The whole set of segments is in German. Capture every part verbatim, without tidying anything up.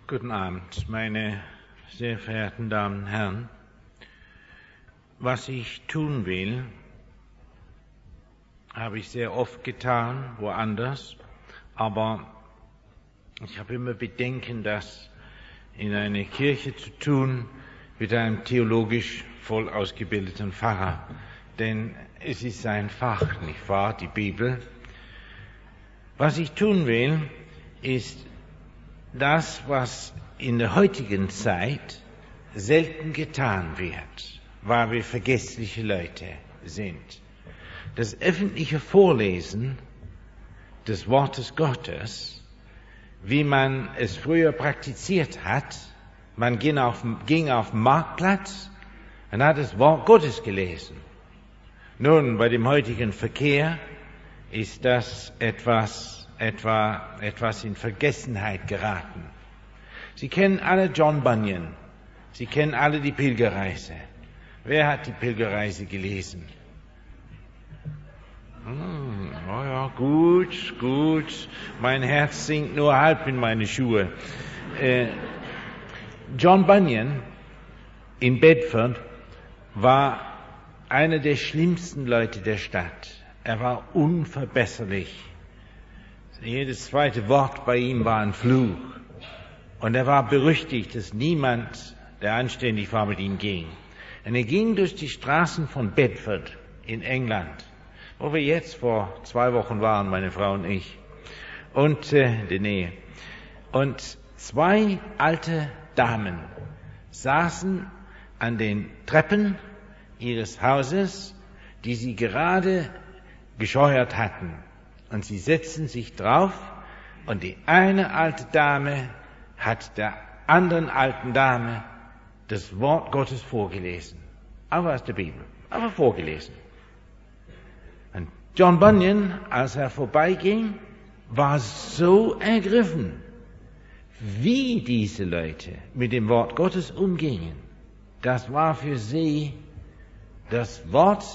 Guten Abend, meine sehr verehrten Damen und Herren. Was ich tun will, habe ich sehr oft getan, woanders, aber ich habe immer Bedenken, das in eine Kirche zu tun mit einem theologisch voll ausgebildeten Pfarrer, denn es ist sein Fach, nicht wahr, die Bibel. Was ich tun will, ist das, was in der heutigen Zeit selten getan wird, weil wir vergessliche Leute sind. Das öffentliche Vorlesen des Wortes Gottes, wie man es früher praktiziert hat. Man ging auf, ging auf den Marktplatz und hat das Wort Gottes gelesen. Nun, bei dem heutigen Verkehr ist das etwas etwa etwas in Vergessenheit geraten. Sie kennen alle John Bunyan. Sie kennen alle die Pilgerreise. Wer hat die Pilgerreise gelesen? Hm, oh ja, gut, gut. Mein Herz sinkt nur halb in meine Schuhe. Äh, John Bunyan in Bedford war einer der schlimmsten Leute der Stadt. Er war unverbesserlich. Jedes zweite Wort bei ihm war ein Fluch. Und er war berüchtigt, dass niemand, der anständig war, mit ihm ging. Und er ging durch die Straßen von Bedford in England, wo wir jetzt vor zwei Wochen waren, meine Frau und ich, und äh, in der Nähe. Und zwei alte Damen saßen an den Treppen ihres Hauses, die sie gerade gescheuert hatten. Und sie setzten sich drauf und die eine alte Dame hat der anderen alten Dame das Wort Gottes vorgelesen. Aber aus der Bibel, aber vorgelesen. Und John Bunyan, als er vorbeiging, war so ergriffen, wie diese Leute mit dem Wort Gottes umgingen. Das war für sie das Wort,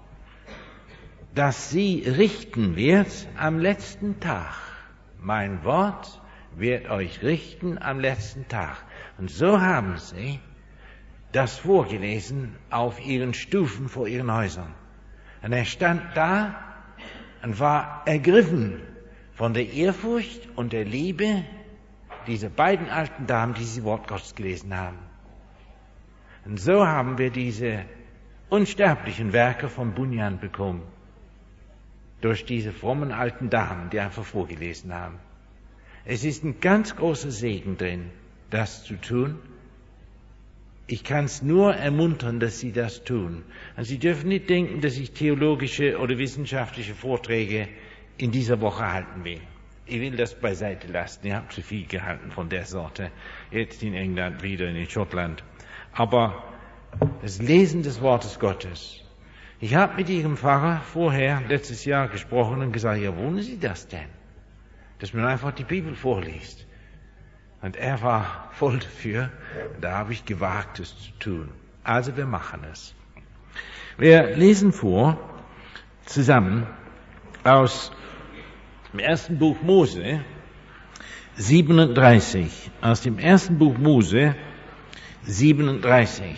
das sie richten wird am letzten Tag. Mein Wort wird euch richten am letzten Tag. Und so haben sie das vorgelesen auf ihren Stufen vor ihren Häusern. Und er stand da und war ergriffen von der Ehrfurcht und der Liebe dieser beiden alten Damen, die sie Wort Gottes gelesen haben. Und so haben wir diese unsterblichen Werke von Bunyan bekommen. Durch diese frommen alten Damen, die einfach vorgelesen haben. Es ist ein ganz großer Segen drin, das zu tun. Ich kann es nur ermuntern, dass Sie das tun. Und Sie dürfen nicht denken, dass ich theologische oder wissenschaftliche Vorträge in dieser Woche halten will. Ich will das beiseite lassen. Ich habe zu viel gehalten von der Sorte. Jetzt in England, wieder in Schottland. Aber das Lesen des Wortes Gottes. Ich habe mit Ihrem Pfarrer vorher, letztes Jahr, gesprochen und gesagt, ja, wohnen Sie das denn? Dass man einfach die Bibel vorliest. Und er war voll dafür. Da habe ich gewagt, es zu tun. Also wir machen es. Wir lesen vor, zusammen, aus dem ersten Buch Mose, siebenunddreißig. Aus dem ersten Buch Mose, siebenunddreißig.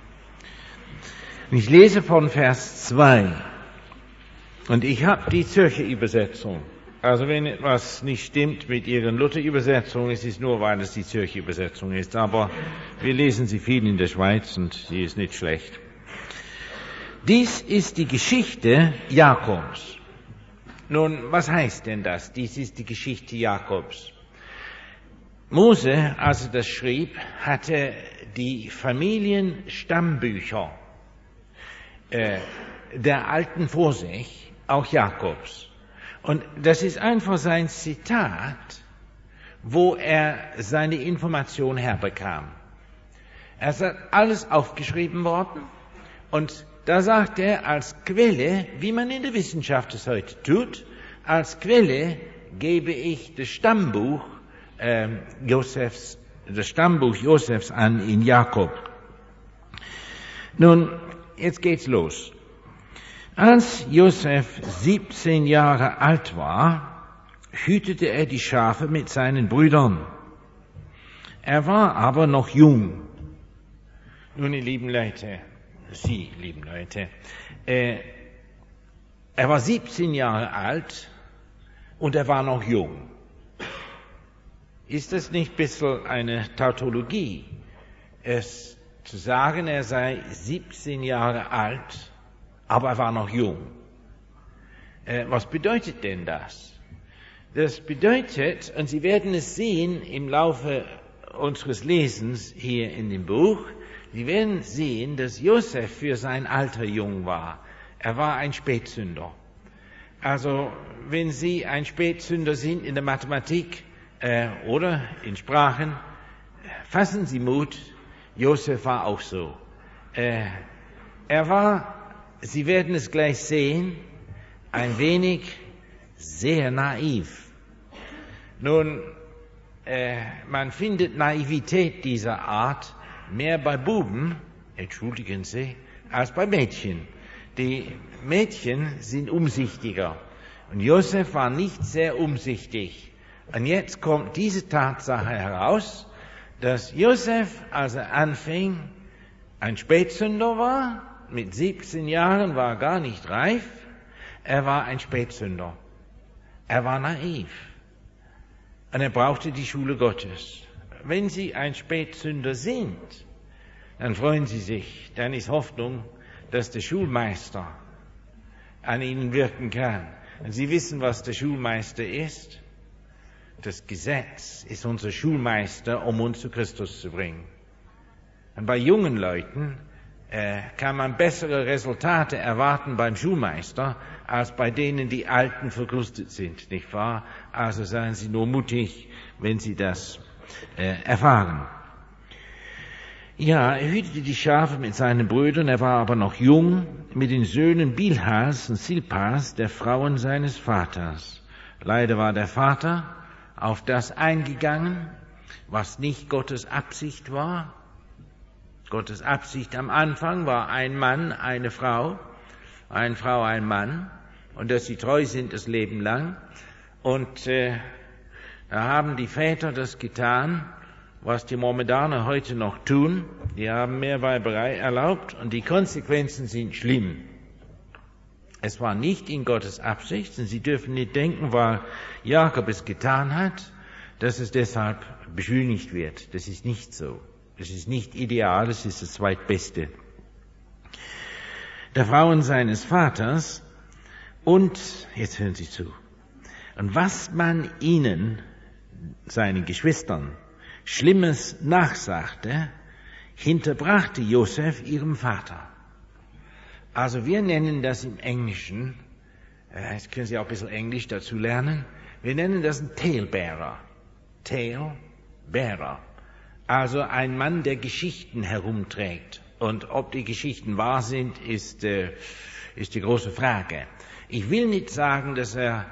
Ich lese von Vers zwei. Und ich habe die Zürcher Übersetzung. Also wenn etwas nicht stimmt mit Ihren Luther-Übersetzungen, ist es nur, weil es die Zürcher Übersetzung ist. Aber wir lesen sie viel in der Schweiz und sie ist nicht schlecht. Dies ist die Geschichte Jakobs. Nun, was heißt denn das? Dies ist die Geschichte Jakobs. Mose, als er das schrieb, hatte die Familienstammbücher äh, der Alten vor sich, auch Jakobs. Und das ist einfach sein Zitat, wo er seine Information herbekam. Er hat alles aufgeschrieben worden und da sagt er als Quelle, wie man in der Wissenschaft es heute tut, als Quelle gebe ich das Stammbuch äh, Josefs, das Stammbuch Josefs an in Jakob. Nun, jetzt geht's los. Als Josef siebzehn Jahre alt war, hütete er die Schafe mit seinen Brüdern. Er war aber noch jung. Nun, ihr lieben Leute, Sie, lieben Leute, äh, er war siebzehn Jahre alt und er war noch jung. Ist das nicht ein bisschen eine Tautologie, es zu sagen, er sei siebzehn Jahre alt, aber er war noch jung? Äh, was bedeutet denn das? Das bedeutet, und Sie werden es sehen im Laufe unseres Lesens hier in dem Buch, Sie werden sehen, dass Josef für sein Alter jung war. Er war ein Spätsünder. Also, wenn Sie ein Spätsünder sind in der Mathematik äh, oder in Sprachen, fassen Sie Mut, Josef war auch so. Äh, er war, Sie werden es gleich sehen, ein wenig sehr naiv. Nun, äh, man findet Naivität dieser Art mehr bei Buben, entschuldigen Sie, als bei Mädchen. Die Mädchen sind umsichtiger. Und Josef war nicht sehr umsichtig. Und jetzt kommt diese Tatsache heraus, dass Josef, als er anfing, ein Spätsünder war. Mit siebzehn Jahren war er gar nicht reif. Er war ein Spätsünder. Er war naiv. Und er brauchte die Schule Gottes. Wenn Sie ein Spätsünder sind, dann freuen Sie sich. Dann ist Hoffnung, dass der Schulmeister an Ihnen wirken kann. Und Sie wissen, was der Schulmeister ist. Das Gesetz ist unser Schulmeister, um uns zu Christus zu bringen. Und bei jungen Leuten äh, kann man bessere Resultate erwarten beim Schulmeister, als bei denen, die Alten verkrustet sind, nicht wahr? Also seien Sie nur mutig, wenn Sie das äh, erfahren. Ja, er hütete die Schafe mit seinen Brüdern, er war aber noch jung, mit den Söhnen Bilhas und Silpas, der Frauen seines Vaters. Leider war der Vater auf das eingegangen, was nicht Gottes Absicht war. Gottes Absicht am Anfang war ein Mann, eine Frau, eine Frau, ein Mann, und dass sie treu sind das Leben lang. Und äh, da haben die Väter das getan, was die Mohammedaner heute noch tun. Die haben Mehrweiberei erlaubt und die Konsequenzen sind schlimm. Es war nicht in Gottes Absicht und Sie dürfen nicht denken, weil Jakob es getan hat, dass es deshalb beschönigt wird. Das ist nicht so. Das ist nicht ideal, das ist das Zweitbeste. Der Frauen seines Vaters und, jetzt hören Sie zu, und was man ihnen, seinen Geschwistern, Schlimmes nachsagte, hinterbrachte Josef ihrem Vater. Also wir nennen das im Englischen, äh, jetzt können Sie auch ein bisschen Englisch dazu lernen, wir nennen das ein Talebearer. Talebearer. Also ein Mann, der Geschichten herumträgt. Und ob die Geschichten wahr sind, ist, äh, ist die große Frage. Ich will nicht sagen, dass er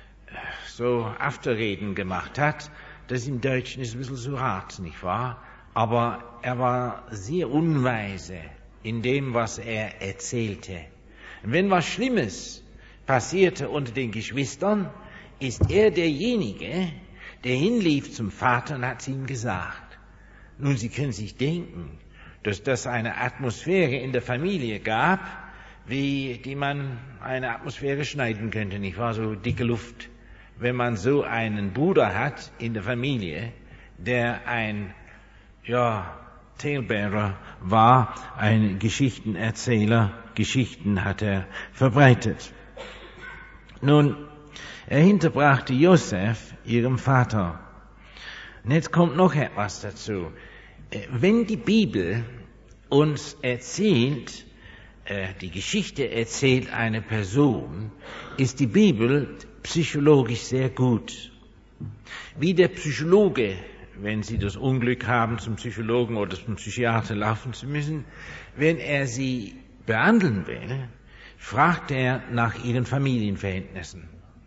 so Afterreden gemacht hat. Das im Deutschen ist ein bisschen zu hart, nicht wahr? Aber er war sehr unweise in dem, was er erzählte. Und wenn was Schlimmes passierte unter den Geschwistern, ist er derjenige, der hinlief zum Vater und hat es ihm gesagt. Nun, Sie können sich denken, dass das eine Atmosphäre in der Familie gab, wie die man eine Atmosphäre schneiden könnte, nicht wahr? So dicke Luft. Wenn man so einen Bruder hat in der Familie, der ein, ja, Talebearer war, ein Geschichtenerzähler, Geschichten hat er verbreitet. Nun, er hinterbrachte Josef ihrem Vater. Und jetzt kommt noch etwas dazu. Wenn die Bibel uns erzählt, die Geschichte erzählt eine Person, ist die Bibel psychologisch sehr gut. Wie der Psychologe, wenn Sie das Unglück haben, zum Psychologen oder zum Psychiater laufen zu müssen, wenn er Sie behandeln will, fragt er nach ihren Familienverhältnissen.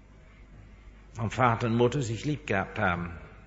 Ob Vater und Mutter sich lieb gehabt haben.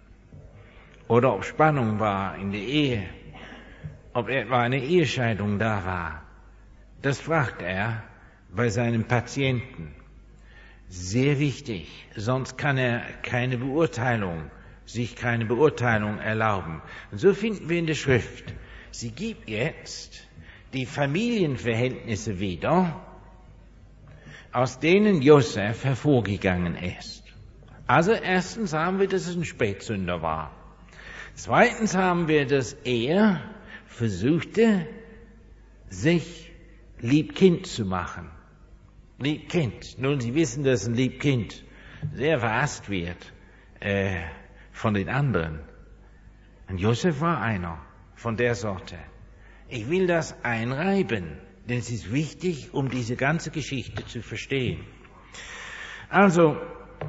Oder ob Spannung war in der Ehe. Ob etwa eine Ehescheidung da war. Das fragt er bei seinem Patienten. Sehr wichtig, sonst kann er keine Beurteilung sich keine Beurteilung erlauben. Und so finden wir in der Schrift, sie gibt jetzt die Familienverhältnisse wieder, aus denen Josef hervorgegangen ist. Also erstens haben wir, dass es ein Spätsünder war. Zweitens haben wir, dass er versuchte, sich Liebkind zu machen. Liebkind. Nun, Sie wissen, dass ein Liebkind sehr verhasst wird äh, von den anderen. Und Josef war einer von der Sorte. Ich will das einreiben, denn es ist wichtig, um diese ganze Geschichte zu verstehen. Also,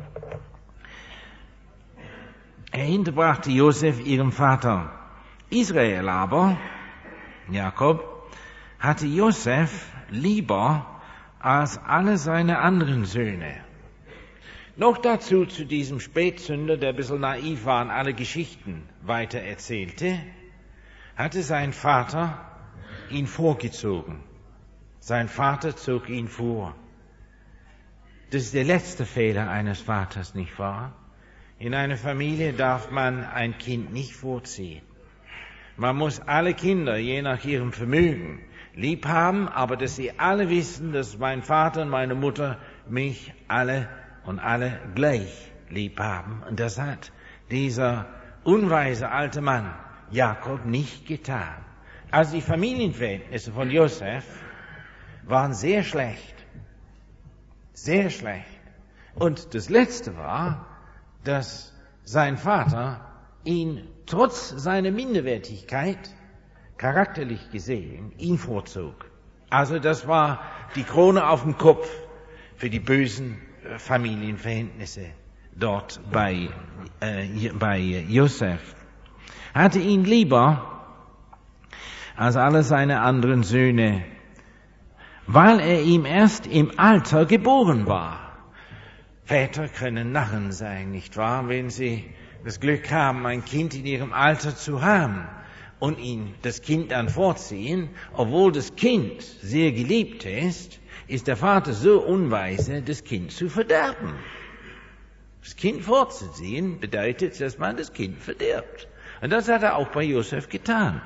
er hinterbrachte Josef ihrem Vater. Israel aber, Jakob, hatte Josef lieber als alle seine anderen Söhne. Noch dazu zu diesem Spätsünder, der ein bisschen naiv war und alle Geschichten weiter erzählte, hatte sein Vater ihn vorgezogen. Sein Vater zog ihn vor. Das ist der letzte Fehler eines Vaters, nicht wahr? In einer Familie darf man ein Kind nicht vorziehen. Man muss alle Kinder, je nach ihrem Vermögen, lieb haben, aber dass sie alle wissen, dass mein Vater und meine Mutter mich alle und alle gleich lieb haben. Und das hat dieser unweise alte Mann Jakob nicht getan. Also die Familienverhältnisse von Josef waren sehr schlecht. Sehr schlecht. Und das Letzte war, dass sein Vater ihn trotz seiner Minderwertigkeit, charakterlich gesehen, ihn vorzog. Also das war die Krone auf dem Kopf für die bösen Familienverhältnisse dort bei, äh, bei Josef. Hatte ihn lieber als alle seine anderen Söhne, weil er ihm erst im Alter geboren war. Väter können Narren sein, nicht wahr? Wenn sie das Glück haben, ein Kind in ihrem Alter zu haben und ihn das Kind dann vorziehen, obwohl das Kind sehr geliebt ist, ist der Vater so unweise, das Kind zu verderben. Das Kind vorzuziehen bedeutet, dass man das Kind verdirbt. Und das hat er auch bei Josef getan.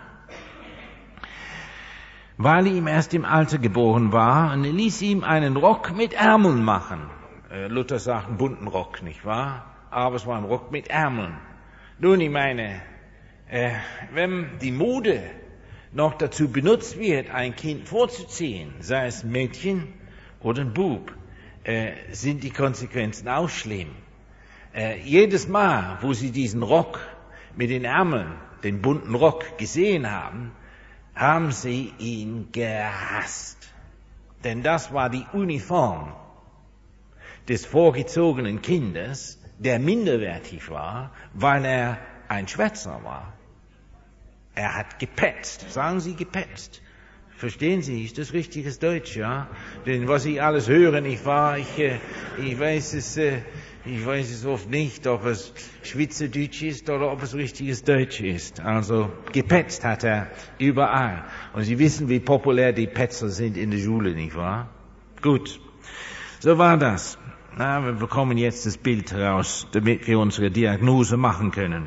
Weil er ihm erst im Alter geboren war, und er ließ ihm einen Rock mit Ärmeln machen. Luther sagt einen bunten Rock, nicht wahr? Aber es war ein Rock mit Ärmeln. Nun, ich meine, äh, wenn die Mode noch dazu benutzt wird, ein Kind vorzuziehen, sei es ein Mädchen oder ein Bub, äh, sind die Konsequenzen auch schlimm. Äh, jedes Mal, wo sie diesen Rock mit den Ärmeln, den bunten Rock gesehen haben, haben sie ihn gehasst. Denn das war die Uniform des vorgezogenen Kindes, der minderwertig war, weil er ein Schwätzer war. Er hat gepetzt. Sagen Sie gepetzt. Verstehen Sie, ist das richtiges Deutsch, ja? Denn was ich alles höre, ich war, ich, äh, ich weiß es, äh, ich weiß es oft nicht, ob es Schweizerdeutsch ist oder ob es richtiges Deutsch ist. Also, gepetzt hat er überall. Und Sie wissen, wie populär die Petzer sind in der Schule, nicht wahr? Gut. So war das. Na, wir bekommen jetzt das Bild heraus, damit wir unsere Diagnose machen können.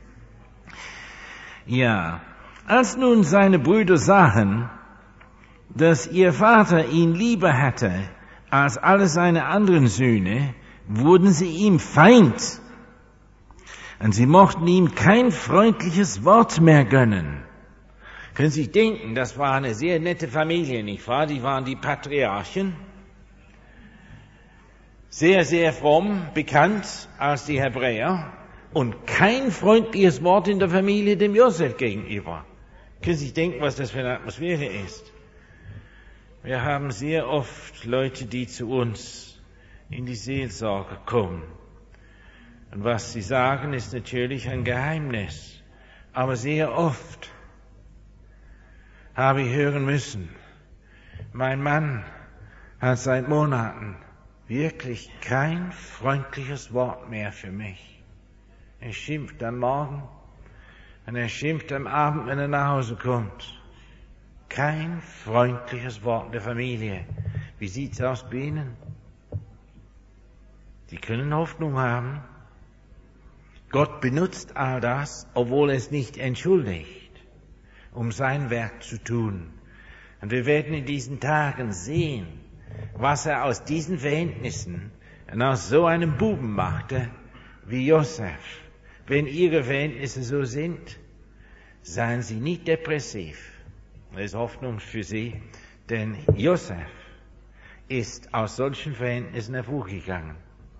Ja, als nun seine Brüder sahen, dass ihr Vater ihn lieber hatte als alle seine anderen Söhne, wurden sie ihm Feind. Und sie mochten ihm kein freundliches Wort mehr gönnen. Können Sie sich denken, das war eine sehr nette Familie, nicht wahr? Die waren die Patriarchen. Sehr, sehr fromm, bekannt als die Hebräer. Und kein freundliches Wort in der Familie dem Josef gegenüber. Können Sie sich denken, was das für eine Atmosphäre ist? Wir haben sehr oft Leute, die zu uns in die Seelsorge kommen. Und was sie sagen, ist natürlich ein Geheimnis. Aber sehr oft habe ich hören müssen, mein Mann hat seit Monaten wirklich kein freundliches Wort mehr für mich. Er schimpft am Morgen und er schimpft am Abend, wenn er nach Hause kommt. Kein freundliches Wort in der Familie. Wie sieht's aus bei Ihnen? Die können Hoffnung haben. Gott benutzt all das, obwohl es nicht entschuldigt, um sein Werk zu tun. Und wir werden in diesen Tagen sehen, was er aus diesen Verhältnissen und aus so einem Buben machte, wie Josef. Wenn Ihre Verhältnisse so sind, seien Sie nicht depressiv. Das ist Hoffnung für Sie, denn Josef ist aus solchen Verhältnissen hervorgegangen.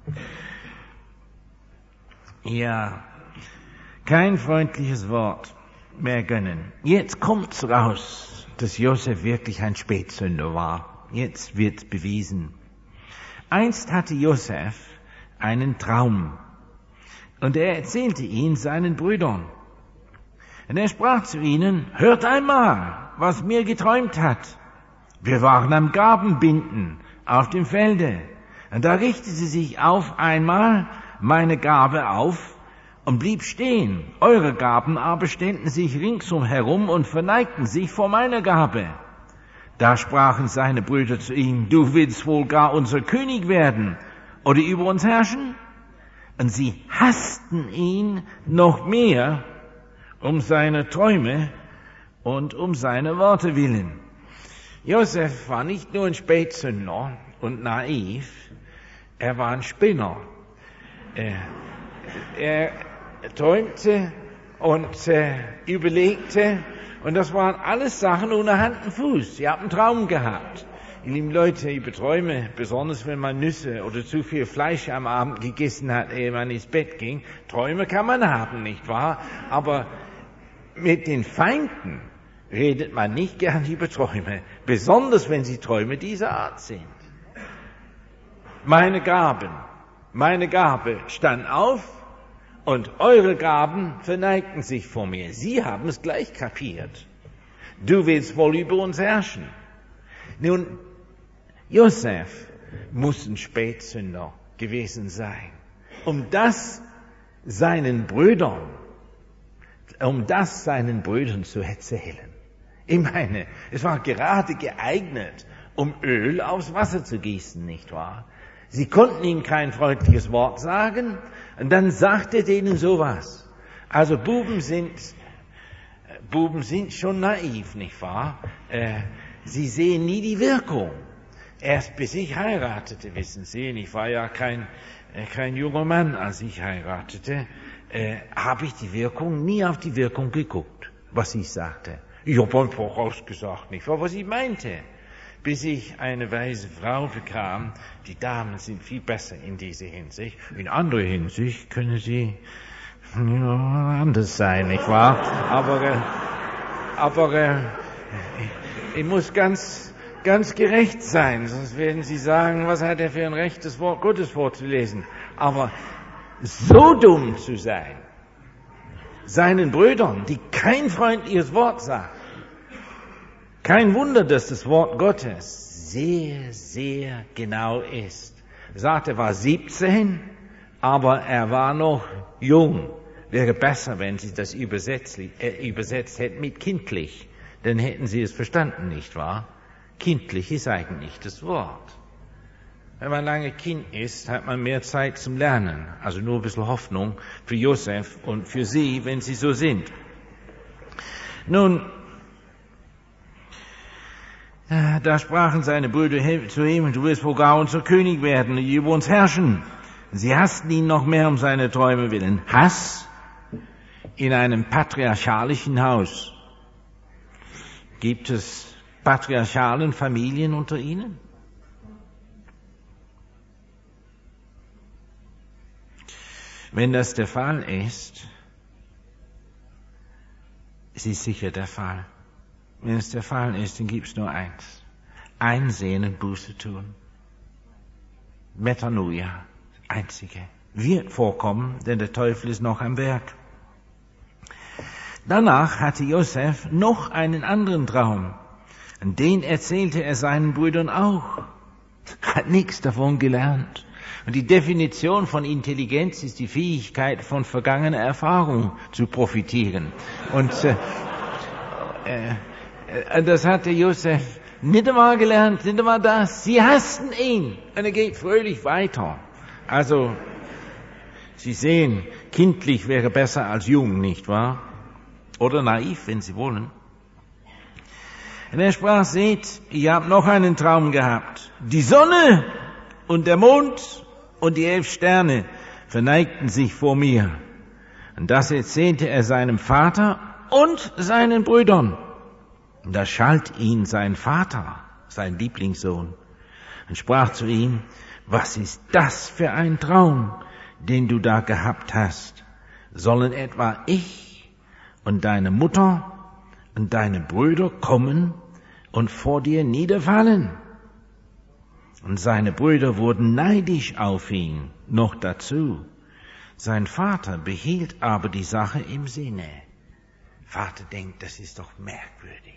Ja, kein freundliches Wort mehr gönnen. Jetzt kommt's raus, dass Josef wirklich ein Spätsünder war. Jetzt wird's bewiesen. Einst hatte Josef einen Traum und er erzählte ihn seinen Brüdern. Und er sprach zu ihnen: Hört einmal, was mir geträumt hat. Wir waren am Gabenbinden auf dem Felde. Und da richtete sich auf einmal meine Gabe auf und blieb stehen. Eure Gaben aber stellten sich ringsum herum und verneigten sich vor meiner Gabe. Da sprachen seine Brüder zu ihm: Du willst wohl gar unser König werden oder über uns herrschen? Und sie hassten ihn noch mehr um seine Träume und um seine Worte willen. Josef war nicht nur ein Spätsünder und naiv, er war ein Spinner. Er, er träumte und äh, überlegte, und das waren alles Sachen ohne Hand und Fuß. Sie haben einen Traum gehabt. Ihr lieben Leute, über Träume, besonders wenn man Nüsse oder zu viel Fleisch am Abend gegessen hat, ehe man ins Bett ging. Träume kann man haben, nicht wahr? Aber mit den Feinden redet man nicht gern über Träume, besonders wenn sie Träume dieser Art sind. Meine Gaben, meine Gabe stand auf und eure Gaben verneigten sich vor mir. Sie haben es gleich kapiert. Du willst wohl über uns herrschen. Nun, Josef muss ein Spätsünder gewesen sein, um das seinen Brüdern, um das seinen Brüdern zu erzählen. Ich meine, es war gerade geeignet, um Öl aufs Wasser zu gießen, nicht wahr? Sie konnten ihm kein freundliches Wort sagen, und dann sagte er denen sowas. Also Buben sind, Buben sind schon naiv, nicht wahr? Äh, sie sehen nie die Wirkung. Erst bis ich heiratete, wissen Sie, ich war ja kein, äh, kein junger Mann, als ich heiratete, äh, habe ich die Wirkung, nie auf die Wirkung geguckt, was ich sagte. Ich habe einfach vorausgesagt, nicht wahr, was ich meinte. Bis ich eine weise Frau bekam. Die Damen sind viel besser in dieser Hinsicht. In anderer Hinsicht können sie ja, anders sein, nicht wahr? Aber, äh, aber äh, ich muss ganz, ganz gerecht sein, sonst werden Sie sagen, was hat er für ein Recht, das Wort Gottes vorzulesen. Aber so dumm zu sein, seinen Brüdern, die kein freundliches Wort sagen, kein Wunder, dass das Wort Gottes sehr, sehr genau ist. Er sagte, er war siebzehn, aber er war noch jung. Wäre besser, wenn Sie das übersetzt, äh, übersetzt hätten mit kindlich. Dann hätten Sie es verstanden, nicht wahr? Kindlich ist eigentlich das Wort. Wenn man lange Kind ist, hat man mehr Zeit zum Lernen. Also nur ein bisschen Hoffnung für Josef und für Sie, wenn Sie so sind. Nun, da sprachen seine Brüder zu ihm: Du wirst wohl gar unser König werden und über uns herrschen. Sie hassten ihn noch mehr um seine Träume willen. Hass in einem patriarchalischen Haus. Gibt es patriarchalen Familien unter Ihnen? Wenn das der Fall ist, es ist sicher der Fall. Wenn es der Fall ist, dann gibt es nur eins. Einsehen und Buße tun. Metanoia, einzige. Wird vorkommen, denn der Teufel ist noch am Werk. Danach hatte Josef noch einen anderen Traum. Und den erzählte er seinen Brüdern auch. Hat nichts davon gelernt. Und die Definition von Intelligenz ist die Fähigkeit, von vergangener Erfahrung zu profitieren. Und äh, äh, das hatte Josef nicht einmal gelernt, nicht einmal das. Sie hassten ihn. Und er geht fröhlich weiter. Also, Sie sehen, kindlich wäre besser als jung, nicht wahr? Oder naiv, wenn Sie wollen. Und er sprach, seht, ihr habt noch einen Traum gehabt. Die Sonne und der Mond und die elf Sterne verneigten sich vor mir. Und das erzählte er seinem Vater und seinen Brüdern. Und da schalt ihn sein Vater, sein Lieblingssohn, und sprach zu ihm, was ist das für ein Traum, den du da gehabt hast? Sollen etwa ich und deine Mutter und deine Brüder kommen und vor dir niederfallen? Und seine Brüder wurden neidisch auf ihn, noch dazu. Sein Vater behielt aber die Sache im Sinne. Vater denkt, das ist doch merkwürdig,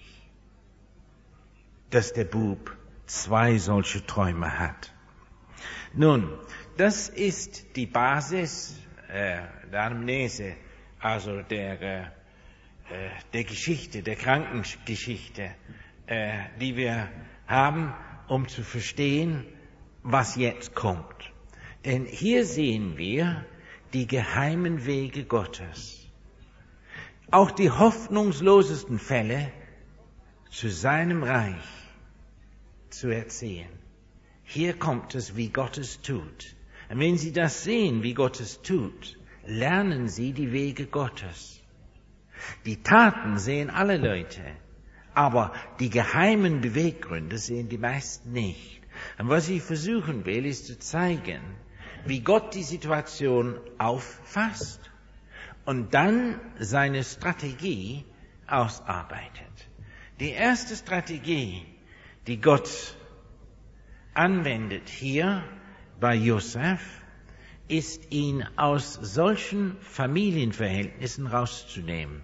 dass der Bub zwei solche Träume hat. Nun, das ist die Basis äh, der Anamnese, also der, äh, der Geschichte, der Krankengeschichte, äh, die wir haben, um zu verstehen, was jetzt kommt. Denn hier sehen wir die geheimen Wege Gottes. Auch die hoffnungslosesten Fälle zu seinem Reich zu erziehen. Hier kommt es, wie Gott es tut. Und wenn Sie das sehen, wie Gott es tut, lernen Sie die Wege Gottes. Die Taten sehen alle Leute, aber die geheimen Beweggründe sehen die meisten nicht. Und was ich versuchen will, ist zu zeigen, wie Gott die Situation auffasst und dann seine Strategie ausarbeitet. Die erste Strategie, die Gott anwendet hier bei Josef, ist, ihn aus solchen Familienverhältnissen rauszunehmen.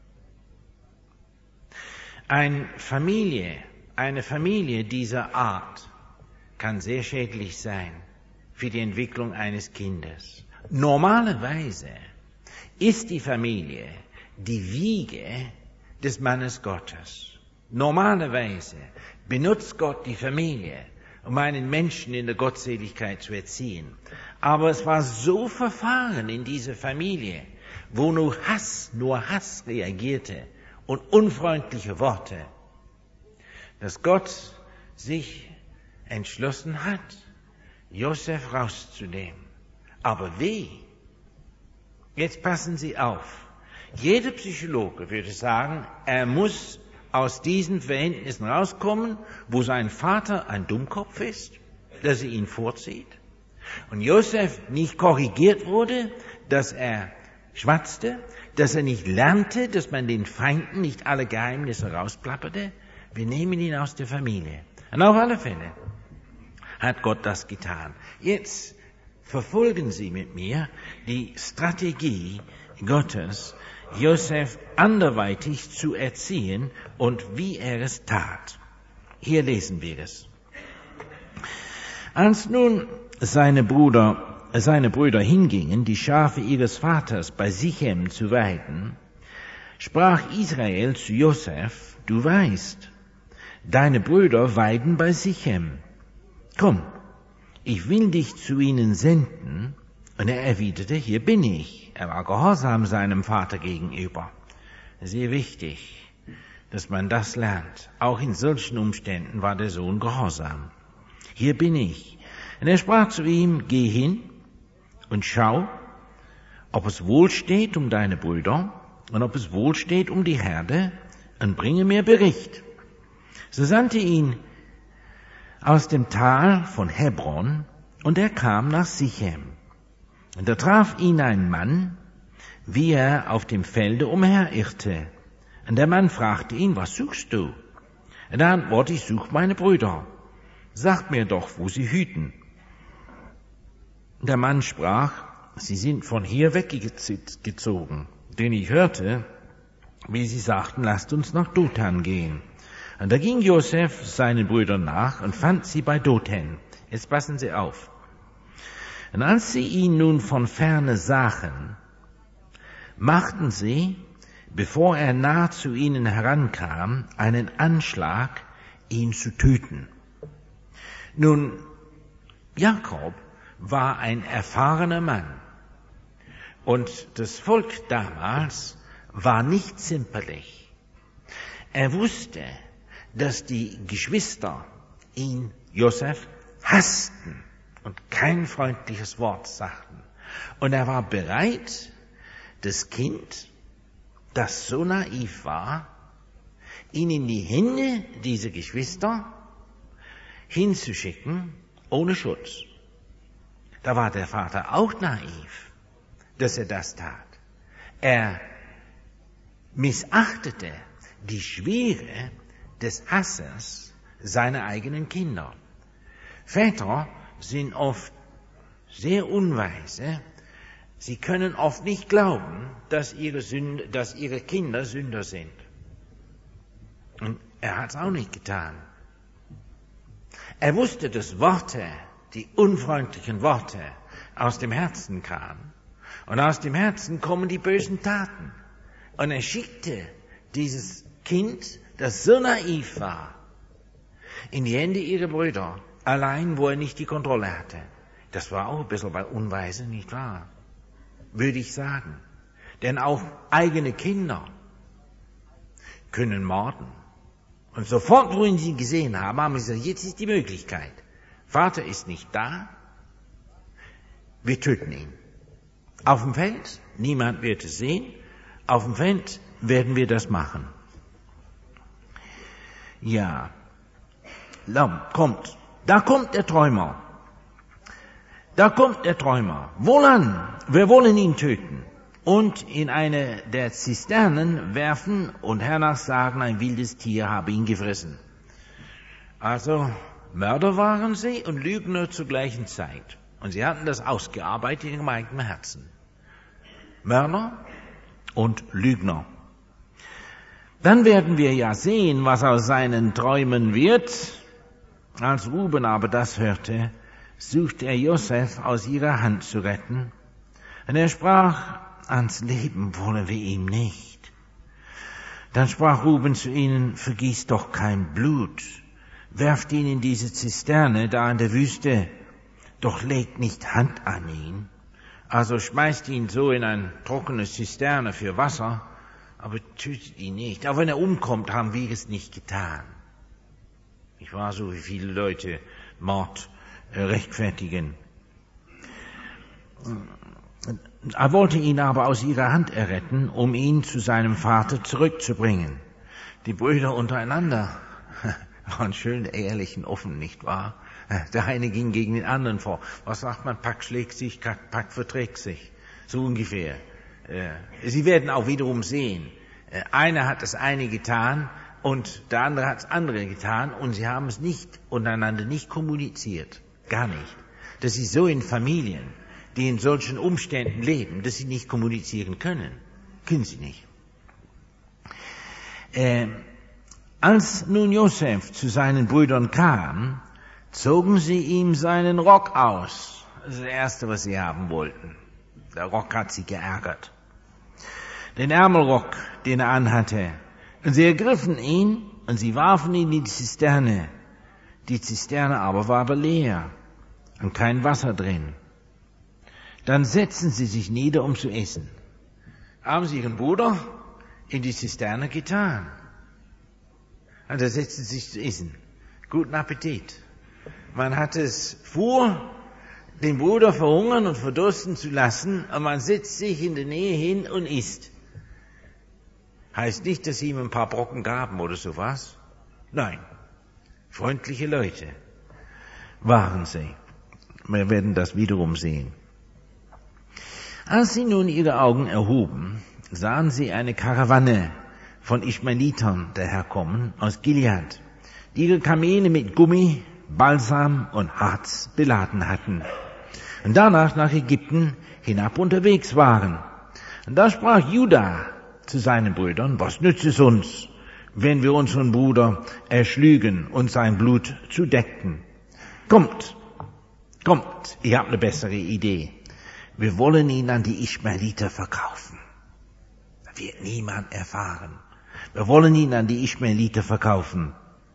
Eine Familie, eine Familie dieser Art kann sehr schädlich sein für die Entwicklung eines Kindes. Normalerweise ist die Familie die Wiege des Mannes Gottes. Normalerweise benutzt Gott die Familie, um einen Menschen in der Gottseligkeit zu erziehen. Aber es war so verfahren in dieser Familie, wo nur Hass, nur Hass reagierte und unfreundliche Worte, dass Gott sich entschlossen hat, Josef rauszunehmen. Aber wie? Jetzt passen Sie auf. Jeder Psychologe würde sagen, er muss aus diesen Verhältnissen rauskommen, wo sein Vater ein Dummkopf ist, dass er ihn vorzieht, und Josef nicht korrigiert wurde, dass er schwatzte, dass er nicht lernte, dass man den Feinden nicht alle Geheimnisse rausplapperte. Wir nehmen ihn aus der Familie. Und auf alle Fälle hat Gott das getan. Jetzt verfolgen Sie mit mir die Strategie Gottes, Josef anderweitig zu erziehen und wie er es tat. Hier lesen wir es. Als nun seine Brüder, seine Brüder hingingen, die Schafe ihres Vaters bei Sichem zu weiden, sprach Israel zu Josef, du weißt, deine Brüder weiden bei Sichem. Komm, ich will dich zu ihnen senden. Und er erwiderte, hier bin ich. Er war gehorsam seinem Vater gegenüber. Sehr wichtig, dass man das lernt. Auch in solchen Umständen war der Sohn gehorsam. Hier bin ich. Und er sprach zu ihm, geh hin und schau, ob es wohl steht um deine Brüder und ob es wohl steht um die Herde, und bringe mir Bericht. So sandte ihn aus dem Tal von Hebron, und er kam nach Sichem. Und da traf ihn ein Mann, wie er auf dem Felde umherirrte. Und der Mann fragte ihn, was suchst du? Und er antwortete, ich suche meine Brüder. Sagt mir doch, wo sie hüten. Der Mann sprach, sie sind von hier weggezogen, denn ich hörte, wie sie sagten, lasst uns nach Dothan gehen. Und da ging Josef seinen Brüdern nach und fand sie bei Dothan. Jetzt passen Sie auf. Und als sie ihn nun von ferne sahen, machten sie, bevor er nah zu ihnen herankam, einen Anschlag, ihn zu töten. Nun, Jakob war ein erfahrener Mann. Und das Volk damals war nicht zimperlich. Er wusste, dass die Geschwister ihn, Josef, hassten und kein freundliches Wort sagten. Und er war bereit, das Kind, das so naiv war, ihn in die Hände dieser Geschwister hinzuschicken, ohne Schutz. Da war der Vater auch naiv, dass er das tat. Er missachtete die Schwere des Hasses seiner eigenen Kinder. Väter sind oft sehr unweise. Sie können oft nicht glauben, dass ihre, Sünde, dass ihre Kinder Sünder sind. Und er hat es auch nicht getan. Er wusste, dass Worte, die unfreundlichen Worte, aus dem Herzen kamen. Und aus dem Herzen kommen die bösen Taten. Und er schickte dieses Kind, das so naiv war, in die Hände ihrer Brüder, allein, wo er nicht die Kontrolle hatte. Das war auch ein bisschen bei Unweise, nicht wahr? Würde ich sagen. Denn auch eigene Kinder können morden. Und sofort, wo sie ihn gesehen haben, haben sie gesagt, jetzt ist die Möglichkeit. Vater ist nicht da, wir töten ihn. Auf dem Feld, niemand wird es sehen, auf dem Feld werden wir das machen. Ja, da kommt, da kommt der Träumer. Da kommt der Träumer. Wohlan, wir wollen ihn töten und in eine der Zisternen werfen und hernach sagen, ein wildes Tier habe ihn gefressen. Also, Mörder waren sie und Lügner zur gleichen Zeit. Und sie hatten das ausgearbeitet in ihrem eigenen Herzen. Mörder und Lügner. Dann werden wir ja sehen, was aus seinen Träumen wird. Als Ruben aber das hörte, suchte er Josef aus ihrer Hand zu retten. Und er sprach, ans Leben wollen wir ihm nicht. Dann sprach Ruben zu ihnen, vergießt doch kein Blut. Werft ihn in diese Zisterne da in der Wüste, doch legt nicht Hand an ihn. Also schmeißt ihn so in eine trockene Zisterne für Wasser, aber tötet ihn nicht. Auch wenn er umkommt, haben wir es nicht getan. Ich war so, wie viele Leute Mord äh, rechtfertigen. Er wollte ihn aber aus ihrer Hand erretten, um ihn zu seinem Vater zurückzubringen. Die Brüder untereinander waren schön ehrlich und offen, nicht wahr? Der eine ging gegen den anderen vor. Was sagt man? Pack schlägt sich, Pack verträgt sich. So ungefähr. Sie werden auch wiederum sehen, einer hat das eine getan und der andere hat das andere getan und sie haben es nicht untereinander nicht kommuniziert. Gar nicht. Das ist so in Familien, die in solchen Umständen leben, dass sie nicht kommunizieren können. Können sie nicht. Äh, als nun Josef zu seinen Brüdern kam, zogen sie ihm seinen Rock aus. Das ist das Erste, was sie haben wollten. Der Rock hat sie geärgert. Den Ärmelrock, den er anhatte. Und sie ergriffen ihn und sie warfen ihn in die Zisterne. Die Zisterne aber war aber leer und kein Wasser drin. Dann setzten sie sich nieder, um zu essen. Haben sie ihren Bruder in die Zisterne getan. Und da setzten sie sich zu essen. Guten Appetit. Man hat es vor, den Bruder verhungern und verdursten zu lassen, und man setzt sich in der Nähe hin und isst. Heißt nicht, dass sie ihm ein paar Brocken gaben oder sowas. Nein. Freundliche Leute waren sie. Wir werden das wiederum sehen. Als sie nun ihre Augen erhoben, sahen sie eine Karawanne von Ischmaelitern daherkommen aus Gilead, die ihre Kamele mit Gummi, Balsam und Harz beladen hatten und danach nach Ägypten hinab unterwegs waren. Und da sprach Juda zu seinen Brüdern, was nützt es uns, wenn wir unseren Bruder erschlügen und sein Blut zudeckten? Kommt, kommt, ihr habt eine bessere Idee. Wir wollen ihn an die Ischmaeliter verkaufen. Das wird niemand erfahren. Wir wollen ihn an die Ischmaeliter verkaufen.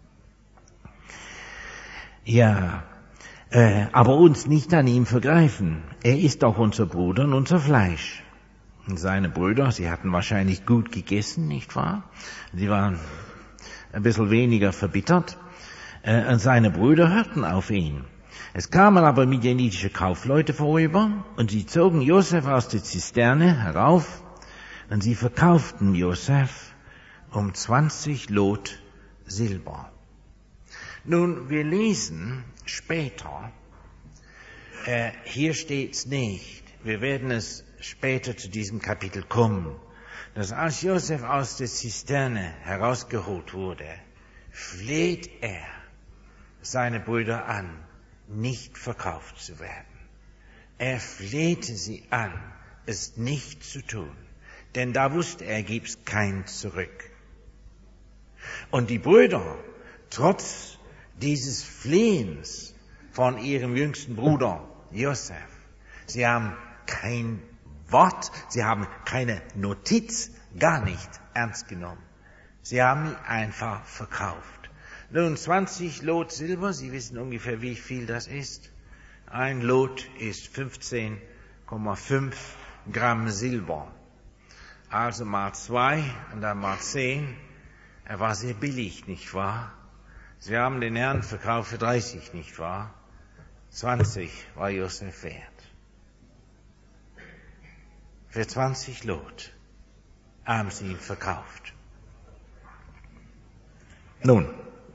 Ja, äh, aber uns nicht an ihm vergreifen. Er ist doch unser Bruder und unser Fleisch. Und seine Brüder, sie hatten wahrscheinlich gut gegessen, nicht wahr? Sie waren ein bisschen weniger verbittert. Und seine Brüder hörten auf ihn. Es kamen aber midianitische Kaufleute vorüber und sie zogen Josef aus der Zisterne herauf und sie verkauften Josef um zwanzig Lot Silber. Nun, wir lesen später, äh, hier steht's nicht, wir werden es später zu diesem Kapitel kommen, dass als Josef aus der Zisterne herausgeholt wurde, fleht er seine Brüder an, nicht verkauft zu werden. Er flehte sie an, es nicht zu tun, denn da wusste er, gibt's kein Zurück. Und die Brüder, trotz dieses Flehens von ihrem jüngsten Bruder Josef, sie haben kein Wort, sie haben keine Notiz, gar nicht ernst genommen. Sie haben ihn einfach verkauft. Nun, zwanzig Lot Silber, Sie wissen ungefähr, wie viel das ist. Ein Lot ist fünfzehn Komma fünf Gramm Silber. Also mal zwei und dann mal zehn. Er war sehr billig, nicht wahr? Sie haben den Herrn verkauft für dreißig, nicht wahr? zwanzig war Josef wert. Für zwanzig Lot haben sie ihn verkauft. Nun,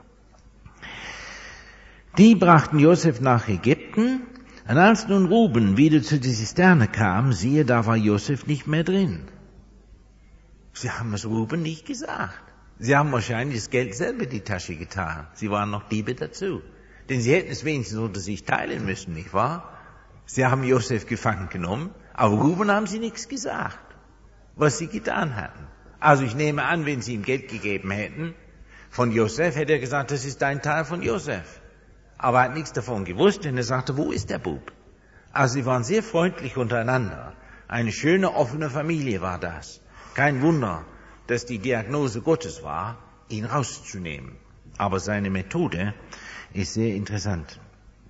die brachten Josef nach Ägypten, und als nun Ruben wieder zu der Zisterne kam, siehe, da war Josef nicht mehr drin. Sie haben es Ruben nicht gesagt. Sie haben wahrscheinlich das Geld selber in die Tasche getan. Sie waren noch Diebe dazu. Denn sie hätten es wenigstens unter sich teilen müssen, nicht wahr? Sie haben Josef gefangen genommen, aber Ruben haben sie nichts gesagt, was sie getan hatten. Also ich nehme an, wenn sie ihm Geld gegeben hätten von Josef, hätte er gesagt, das ist dein Teil von Josef. Aber er hat nichts davon gewusst, denn er sagte, wo ist der Bub? Also sie waren sehr freundlich untereinander. Eine schöne, offene Familie war das. Kein Wunder, dass die Diagnose Gottes war, ihn rauszunehmen. Aber seine Methode ist sehr interessant.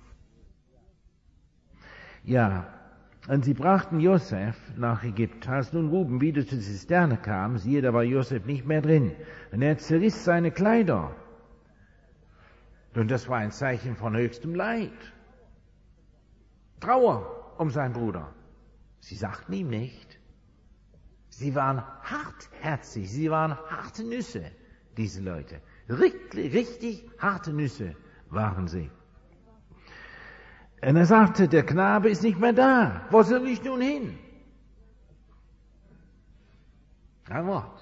Ja, und sie brachten Josef nach Ägypten. Als nun Ruben wieder zur Zisterne kam, siehe, da war Josef nicht mehr drin. Und er zerriss seine Kleider. Und das war ein Zeichen von höchstem Leid. Trauer um seinen Bruder. Sie sagten ihm nicht. Sie waren hartherzig, sie waren harte Nüsse, diese Leute. Richtig, richtig harte Nüsse waren sie. Und er sagte, der Knabe ist nicht mehr da. Wo soll ich nun hin? Ein Wort.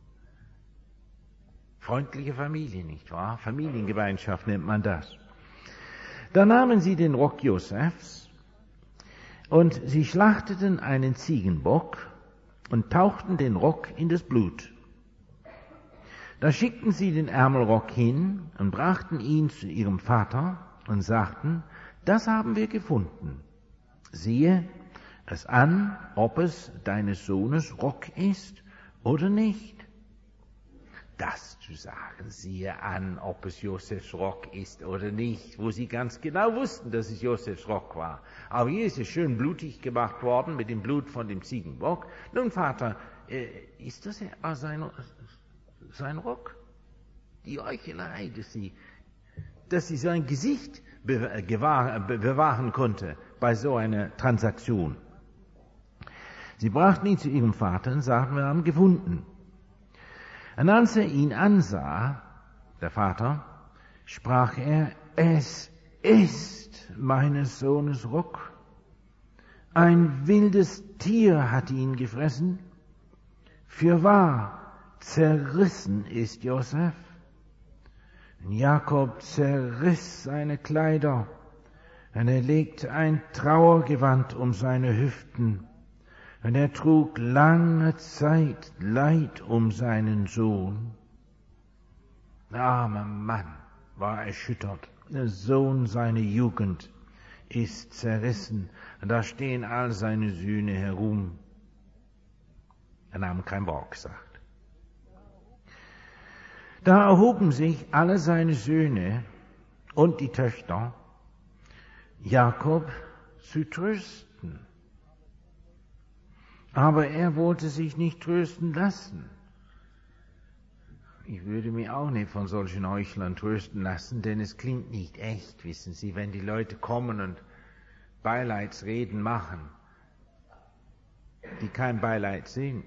Freundliche Familie, nicht wahr? Familiengemeinschaft nennt man das. Da nahmen sie den Rock Josefs und sie schlachteten einen Ziegenbock und tauchten den Rock in das Blut. Da schickten sie den Ärmelrock hin und brachten ihn zu ihrem Vater und sagten, das haben wir gefunden. Siehe es an, ob es deines Sohnes Rock ist oder nicht. Das zu sagen, siehe an, ob es Josefs Rock ist oder nicht, wo sie ganz genau wussten, dass es Josefs Rock war. Aber hier ist es schön blutig gemacht worden mit dem Blut von dem Ziegenbock. Nun, Vater, äh, ist das ja sein, sein Rock? Die Heuchelei, dass sie, dass sie sein Gesicht bewahren konnte bei so einer Transaktion. Sie brachten ihn zu ihrem Vater und sagten, wir haben gefunden. Und als er ihn ansah, der Vater, sprach er, es ist meines Sohnes Rock. Ein wildes Tier hat ihn gefressen. Fürwahr, zerrissen ist Josef. Und Jakob zerriss seine Kleider, und er legte ein Trauergewand um seine Hüften. Und er trug lange Zeit Leid um seinen Sohn. Der arme Mann war erschüttert. Der Sohn seiner Jugend ist zerrissen. Und da stehen all seine Söhne herum. Er nahm kein Wort gesagt. Da erhoben sich alle seine Söhne und die Töchter, Jakob zu trösten. Aber er wollte sich nicht trösten lassen. Ich würde mich auch nicht von solchen Heuchlern trösten lassen, denn es klingt nicht echt, wissen Sie, wenn die Leute kommen und Beileidsreden machen, die kein Beileid sind.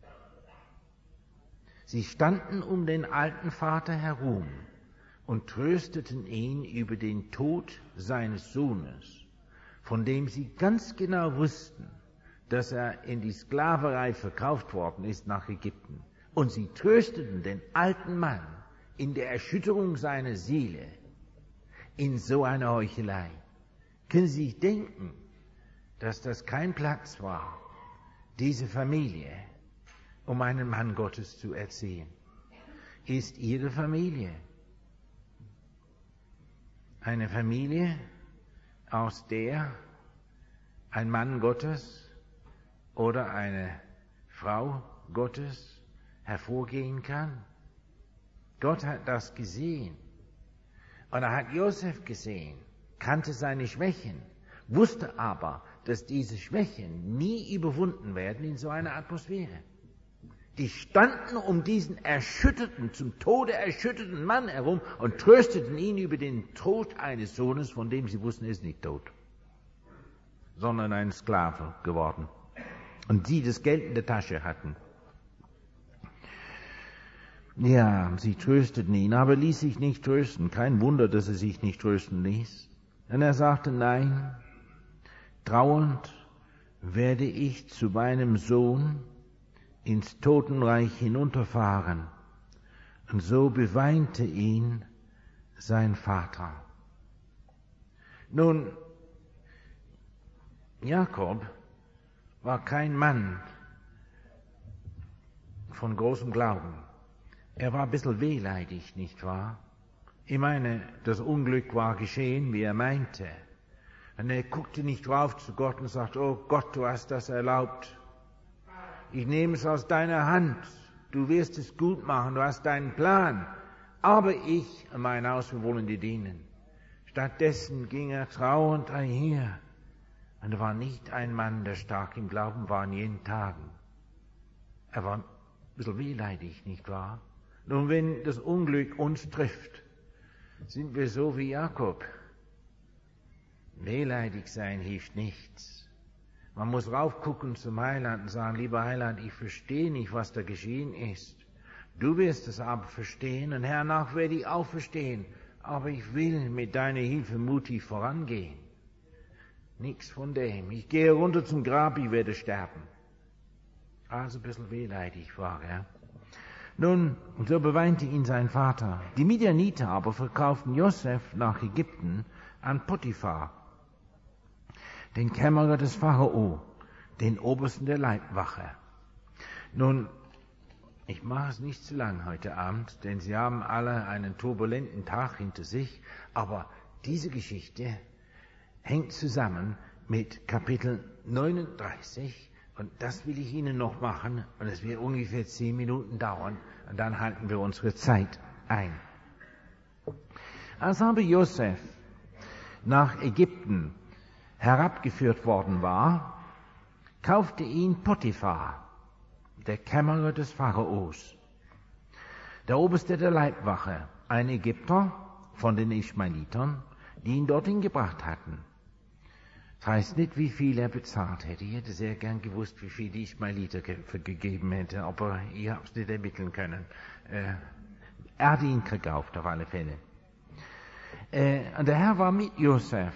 Sie standen um den alten Vater herum und trösteten ihn über den Tod seines Sohnes, von dem sie ganz genau wussten, dass er in die Sklaverei verkauft worden ist nach Ägypten. Und sie trösteten den alten Mann in der Erschütterung seiner Seele, in so einer Heuchelei. Können Sie sich denken, dass das kein Platz war, diese Familie, um einen Mann Gottes zu erziehen? Ist Ihre Familie eine Familie, aus der ein Mann Gottes oder eine Frau Gottes hervorgehen kann? Gott hat das gesehen. Und er hat Josef gesehen, kannte seine Schwächen, wusste aber, dass diese Schwächen nie überwunden werden in so einer Atmosphäre. Die standen um diesen erschütterten, zum Tode erschütterten Mann herum und trösteten ihn über den Tod eines Sohnes, von dem sie wussten, er ist nicht tot, sondern ein Sklave geworden. Und sie das Geld in der Tasche hatten. Ja, sie trösteten ihn, aber ließ sich nicht trösten. Kein Wunder, dass er sich nicht trösten ließ. Und er sagte, nein, trauernd werde ich zu meinem Sohn ins Totenreich hinunterfahren. Und so beweinte ihn sein Vater. Nun, Jakob war kein Mann von großem Glauben. Er war ein bisschen wehleidig, nicht wahr? Ich meine, das Unglück war geschehen, wie er meinte. Und er guckte nicht drauf zu Gott und sagte, oh Gott, du hast das erlaubt. Ich nehme es aus deiner Hand. Du wirst es gut machen, du hast deinen Plan. Aber ich und mein Haus, wir wollen dir dienen. Stattdessen ging er trauernd einher. Und er war nicht ein Mann, der stark im Glauben war in jenen Tagen. Er war ein bisschen wehleidig, nicht wahr? Nun, wenn das Unglück uns trifft, sind wir so wie Jakob. Wehleidig sein hilft nichts. Man muss raufgucken zum Heiland und sagen, lieber Heiland, ich verstehe nicht, was da geschehen ist. Du wirst es aber verstehen und hernach werde ich auch verstehen. Aber ich will mit deiner Hilfe mutig vorangehen. Nichts von dem. Ich gehe runter zum Grab, ich werde sterben. Also ein bisschen wehleidig war er. Nun, so beweinte ihn sein Vater. Die Midianiter aber verkauften Josef nach Ägypten an Potiphar, den Kämmerer des Pharao, den Obersten der Leibwache. Nun, ich mache es nicht zu lang heute Abend, denn Sie haben alle einen turbulenten Tag hinter sich, aber diese Geschichte hängt zusammen mit Kapitel neununddreißig, und das will ich Ihnen noch machen, und es wird ungefähr zehn Minuten dauern, und dann halten wir unsere Zeit ein. Als aber Josef nach Ägypten herabgeführt worden war, kaufte ihn Potiphar, der Kämmerer des Pharaos, der Oberste der Leibwache, ein Ägypter von den Ischmaelitern, die ihn dorthin gebracht hatten. Das heißt nicht, wie viel er bezahlt hätte. Ich hätte sehr gern gewusst, wie viel die Ischmaeliter ge- gegeben hätte, aber ich habe es nicht ermitteln können. Äh, er hat ihn gekauft, auf alle Fälle. Äh, und der Herr war mit Josef.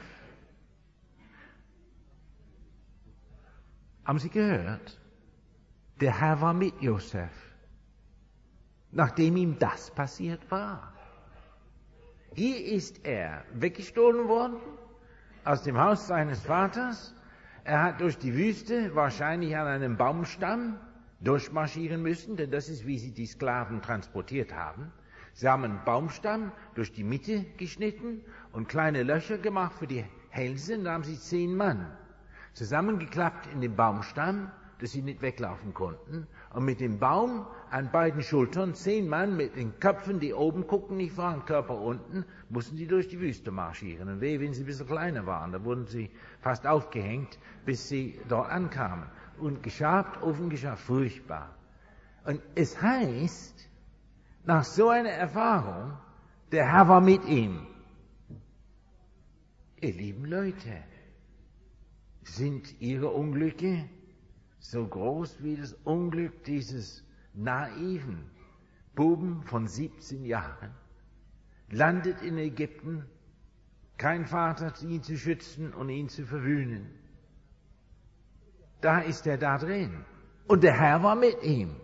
Haben Sie gehört? Der Herr war mit Josef, nachdem ihm das passiert war. Hier ist er weggestohlen worden aus dem Haus seines Vaters. Er hat durch die Wüste wahrscheinlich an einem Baumstamm durchmarschieren müssen, denn das ist, wie sie die Sklaven transportiert haben. Sie haben einen Baumstamm durch die Mitte geschnitten und kleine Löcher gemacht für die Hälse, und da haben sie zehn Mann zusammengeklappt in den Baumstamm, dass sie nicht weglaufen konnten, und mit dem Baum an beiden Schultern, zehn Mann mit den Köpfen, die oben gucken, nicht wahr, und Körper unten, mussten sie durch die Wüste marschieren. Und weh, wenn sie ein bisschen kleiner waren, da wurden sie fast aufgehängt, bis sie dort ankamen. und geschabt, offen geschabt, furchtbar. Und es heißt, nach so einer Erfahrung, der Herr war mit ihm. Ihr lieben Leute, sind Ihre Unglücke so groß wie das Unglück dieses naiven Buben von siebzehn Jahren? Landet in Ägypten, kein Vater, ihn zu schützen und ihn zu verwöhnen. Da ist er da drin. Und der Herr war mit ihm.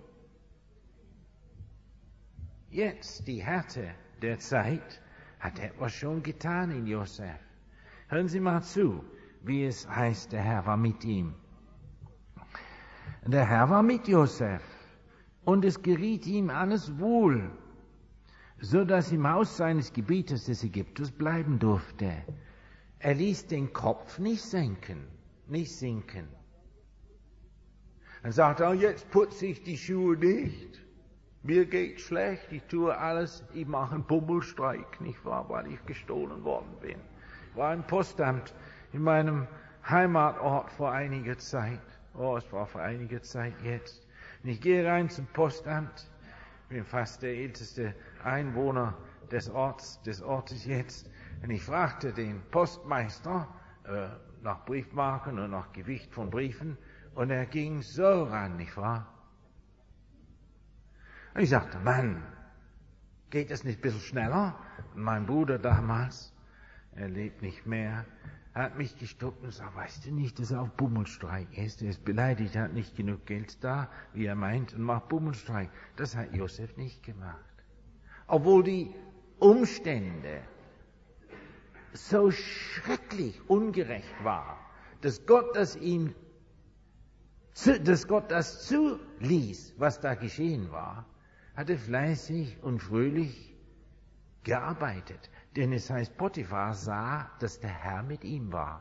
Jetzt, die Härte der Zeit, hat etwas schon getan in Josef. Hören Sie mal zu, wie es heißt, der Herr war mit ihm. Der Herr war mit Josef, und es geriet ihm alles wohl, so dass im Haus seines Gebieters des Ägypters bleiben durfte. Er ließ den Kopf nicht senken, nicht sinken. Er sagt, oh, jetzt putze ich die Schuhe nicht. Mir geht's schlecht, ich tue alles, ich mache einen Bummelstreik, nicht wahr, weil ich gestohlen worden bin. Ich war im Postamt in meinem Heimatort vor einiger Zeit. Oh, es war vor einiger Zeit jetzt. Und ich gehe rein zum Postamt. Ich bin fast der älteste Einwohner des Orts, des Ortes jetzt. Und ich fragte den Postmeister äh, nach Briefmarken und nach Gewicht von Briefen. Und er ging so ran, nicht wahr? Und ich sagte, Mann, geht das nicht ein bisschen schneller? Und mein Bruder damals, er lebt nicht mehr, hat mich gestoppt und sagt, weißt du nicht, dass er auf Bummelstreik ist? Er ist beleidigt, er hat nicht genug Geld da, wie er meint, und macht Bummelstreik. Das hat Josef nicht gemacht. Obwohl die Umstände so schrecklich ungerecht waren, dass Gott das ihm, dass Gott das zuließ, was da geschehen war, hat er fleißig und fröhlich gearbeitet. Denn es heißt, Potiphar sah, dass der Herr mit ihm war.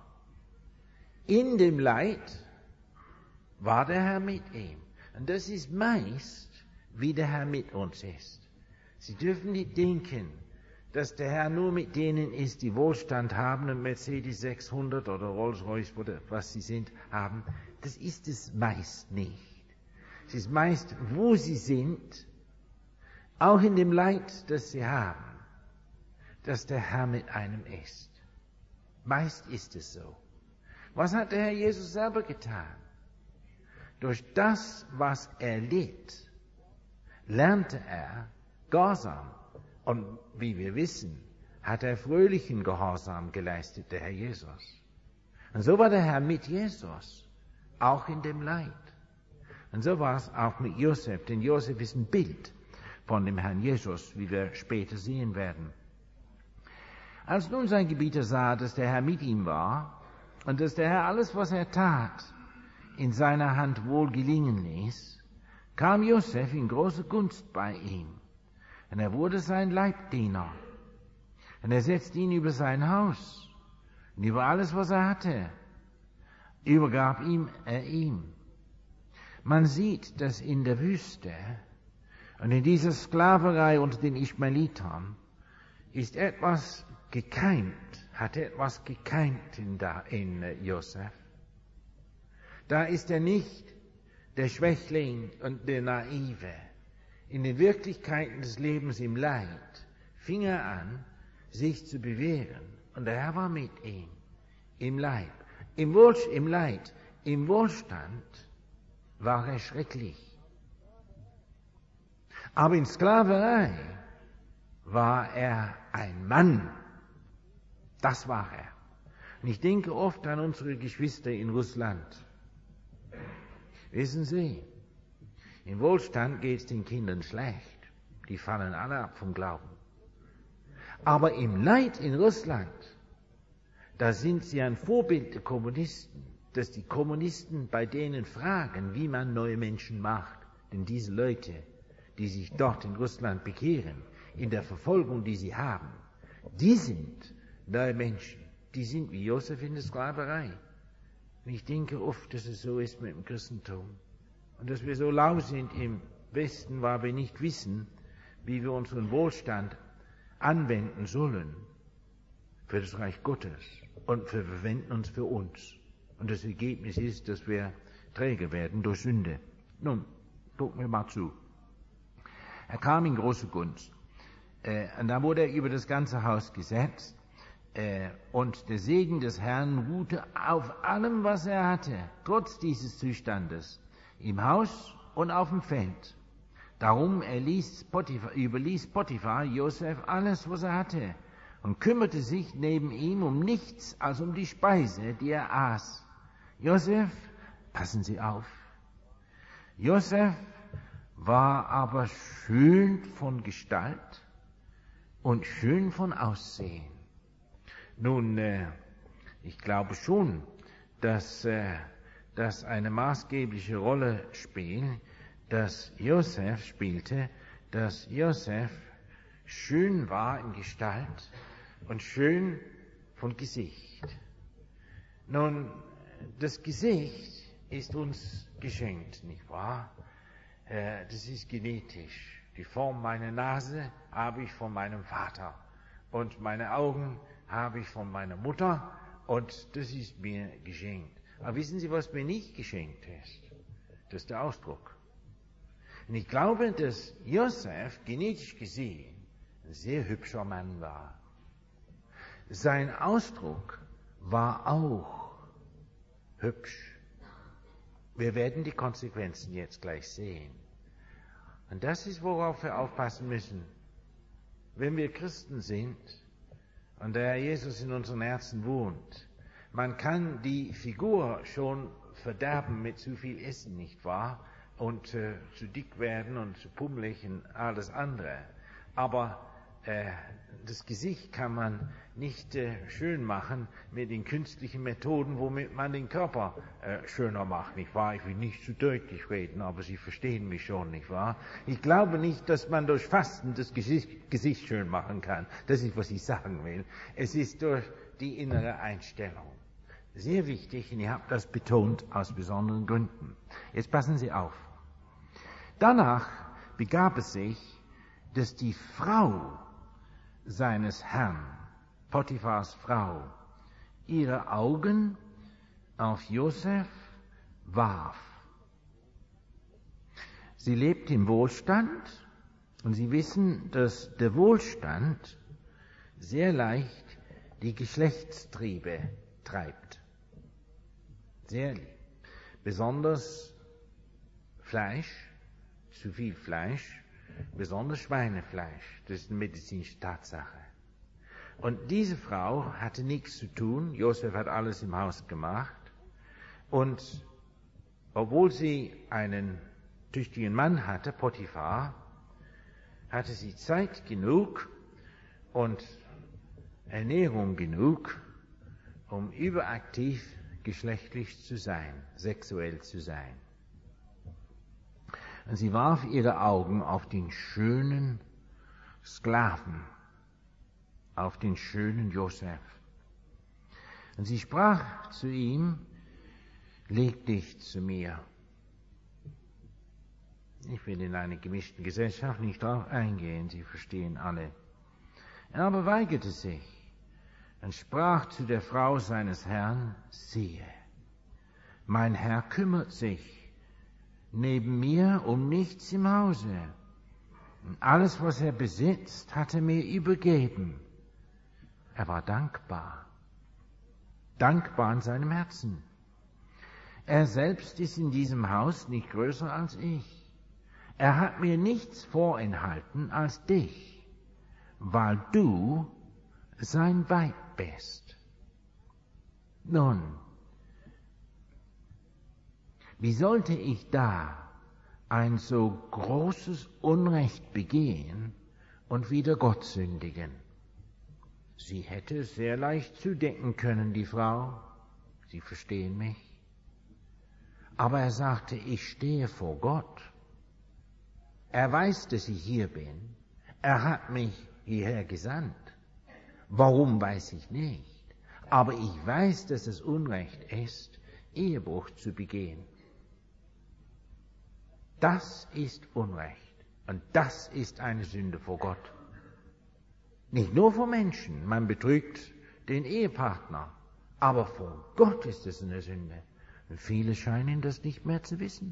In dem Leid war der Herr mit ihm. Und das ist meist, wie der Herr mit uns ist. Sie dürfen nicht denken, dass der Herr nur mit denen ist, die Wohlstand haben und Mercedes sechshundert oder Rolls-Royce oder was sie sind, haben. Das ist es meist nicht. Es ist meist, wo sie sind, auch in dem Leid, das sie haben, dass der Herr mit einem ist. Meist ist es so. Was hat der Herr Jesus selber getan? Durch das, was er litt, lernte er Gehorsam. Und wie wir wissen, hat er fröhlichen Gehorsam geleistet, der Herr Jesus. Und so war der Herr mit Jesus, auch in dem Leid. Und so war es auch mit Josef, denn Josef ist ein Bild von dem Herrn Jesus, wie wir später sehen werden. Als nun sein Gebieter sah, dass der Herr mit ihm war und dass der Herr alles, was er tat, in seiner Hand wohl gelingen ließ, kam Josef in große Gunst bei ihm. Und er wurde sein Leibdiener. Und er setzte ihn über sein Haus und über alles, was er hatte, übergab ihm er ihm. Man sieht, dass in der Wüste und in dieser Sklaverei unter den Ischmaelitern ist etwas gekeimt, hat etwas gekeimt in, da, in uh, Josef. Da ist er nicht der Schwächling und der Naive. In den Wirklichkeiten des Lebens im Leid fing er an, sich zu bewähren. Und der Herr war mit ihm, im Leib. Im, Wohl, im Leid, im Wohlstand war er schrecklich. Aber in Sklaverei war er ein Mann. Das war er. Und ich denke oft an unsere Geschwister in Russland. Wissen Sie, im Wohlstand geht es den Kindern schlecht. Die fallen alle ab vom Glauben. Aber im Leid in Russland, da sind sie ein Vorbild der Kommunisten, dass die Kommunisten bei denen fragen, wie man neue Menschen macht. Denn diese Leute, die sich dort in Russland bekehren, in der Verfolgung, die sie haben, die sind neue Menschen. Die sind wie Josef in der Sklaverei. Und ich denke oft, dass es so ist mit dem Christentum. Und dass wir so lau sind im Westen, weil wir nicht wissen, wie wir unseren Wohlstand anwenden sollen für das Reich Gottes. Und wir verwenden uns für uns. Und das Ergebnis ist, dass wir träge werden durch Sünde. Nun, gucken wir mal zu. Er kam in große Gunst. Äh, und da wurde er über das ganze Haus gesetzt. Äh, und der Segen des Herrn ruhte auf allem, was er hatte, trotz dieses Zustandes, im Haus und auf dem Feld. Darum er ließ Potiphar, überließ Potiphar Josef alles, was er hatte, und kümmerte sich neben ihm um nichts als um die Speise, die er aß. Josef, passen Sie auf, Josef war aber schön von Gestalt und schön von Aussehen. Nun, äh, ich glaube schon, dass äh, das eine maßgebliche Rolle spielt, dass Josef spielte, dass Josef schön war in Gestalt und schön von Gesicht. Nun, das Gesicht ist uns geschenkt, nicht wahr? Äh, das ist genetisch. Die Form meiner Nase habe ich von meinem Vater und meine Augen habe ich von meiner Mutter und das ist mir geschenkt. Aber wissen Sie, was mir nicht geschenkt ist? Das ist der Ausdruck. Und ich glaube, dass Josef genetisch gesehen ein sehr hübscher Mann war. Sein Ausdruck war auch hübsch. Wir werden die Konsequenzen jetzt gleich sehen. Und das ist, worauf wir aufpassen müssen. Wenn wir Christen sind und der Herr Jesus in unseren Herzen wohnt, man kann die Figur schon verderben mit zu viel Essen, nicht wahr? Und äh, zu dick werden und zu pummelig und alles andere. Aber äh, das Gesicht kann man nicht äh, schön machen mit den künstlichen Methoden, womit man den Körper äh, schöner macht, nicht wahr? Ich will nicht zu deutlich reden, aber Sie verstehen mich schon, nicht wahr? Ich glaube nicht, dass man durch Fasten das Gesicht, Gesicht schön machen kann. Das ist, was ich sagen will. Es ist durch die innere Einstellung. Sehr wichtig, und ich habe das betont aus besonderen Gründen. Jetzt passen Sie auf. Danach begab es sich, dass die Frau seines Herrn, Potiphars Frau, ihre Augen auf Josef warf. Sie lebt im Wohlstand und Sie wissen, dass der Wohlstand sehr leicht die Geschlechtstriebe treibt. Sehr besonders Fleisch, zu viel Fleisch, besonders Schweinefleisch. Das ist eine medizinische Tatsache. Und diese Frau hatte nichts zu tun. Josef hat alles im Haus gemacht. Und obwohl sie einen tüchtigen Mann hatte, Potiphar, hatte sie Zeit genug und Ernährung genug, um überaktiv geschlechtlich zu sein, sexuell zu sein. Und sie warf ihre Augen auf den schönen Sklaven, auf den schönen Josef. Und sie sprach zu ihm, leg dich zu mir. Ich will in einer gemischten Gesellschaft nicht darauf eingehen, Sie verstehen alle. Er aber weigerte sich und sprach zu der Frau seines Herrn, siehe, mein Herr kümmert sich neben mir um nichts im Hause. Und alles, was er besitzt, hat er mir übergeben. Er war dankbar. Dankbar in seinem Herzen. Er selbst ist in diesem Haus nicht größer als ich. Er hat mir nichts vorenthalten als dich, weil du sein Weib bist. Nun, wie sollte ich da ein so großes Unrecht begehen und wieder Gott sündigen? Sie hätte es sehr leicht zudecken können, die Frau. Sie verstehen mich. Aber er sagte, ich stehe vor Gott. Er weiß, dass ich hier bin. Er hat mich hierher gesandt. Warum, weiß ich nicht. Aber ich weiß, dass es Unrecht ist, Ehebruch zu begehen. Das ist Unrecht. Und das ist eine Sünde vor Gott. Nicht nur vor Menschen. Man betrügt den Ehepartner. Aber vor Gott ist es eine Sünde. Viele scheinen das nicht mehr zu wissen.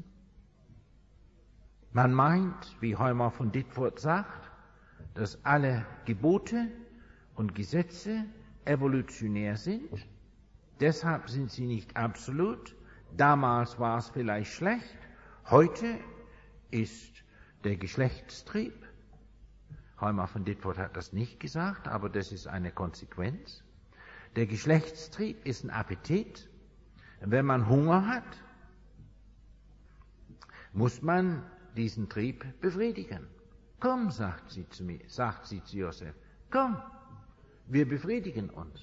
Man meint, wie Heumer von Ditfurth sagt, dass alle Gebote und Gesetze evolutionär sind. Deshalb sind sie nicht absolut. Damals war es vielleicht schlecht. Heute ist der Geschlechtstrieb. Heumer von Ditfurth hat das nicht gesagt, aber das ist eine Konsequenz. Der Geschlechtstrieb ist ein Appetit. Wenn man Hunger hat, muss man diesen Trieb befriedigen. Komm, sagt sie zu mir, sagt sie zu Josef, komm, wir befriedigen uns.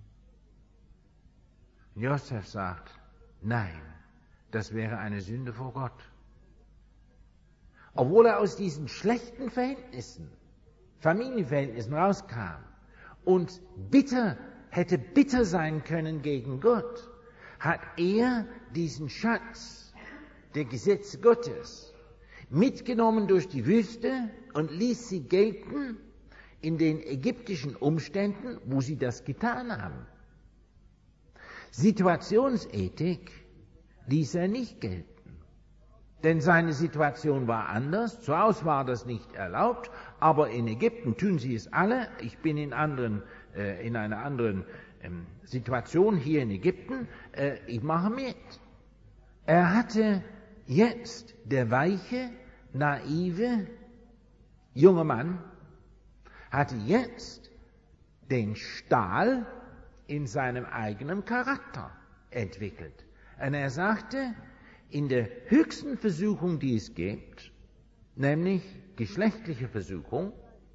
Josef sagt, nein, das wäre eine Sünde vor Gott. Obwohl er aus diesen schlechten Verhältnissen, Familienverhältnissen rauskam und bitter, hätte bitter sein können gegen Gott, hat er diesen Schatz der Gesetze Gottes mitgenommen durch die Wüste und ließ sie gelten in den ägyptischen Umständen, wo sie das getan haben. Situationsethik ließ er nicht gelten. Denn seine Situation war anders. Zu Hause war das nicht erlaubt, aber in Ägypten tun sie es alle. Ich bin in anderen, äh, in einer anderen ähm, Situation hier in Ägypten. Äh, ich mache mit. Er hatte jetzt, der weiche, naive junge Mann, hatte jetzt den Stahl in seinem eigenen Charakter entwickelt. Und er sagte, in der höchsten Versuchung, die es gibt, nämlich geschlechtliche Versuchung,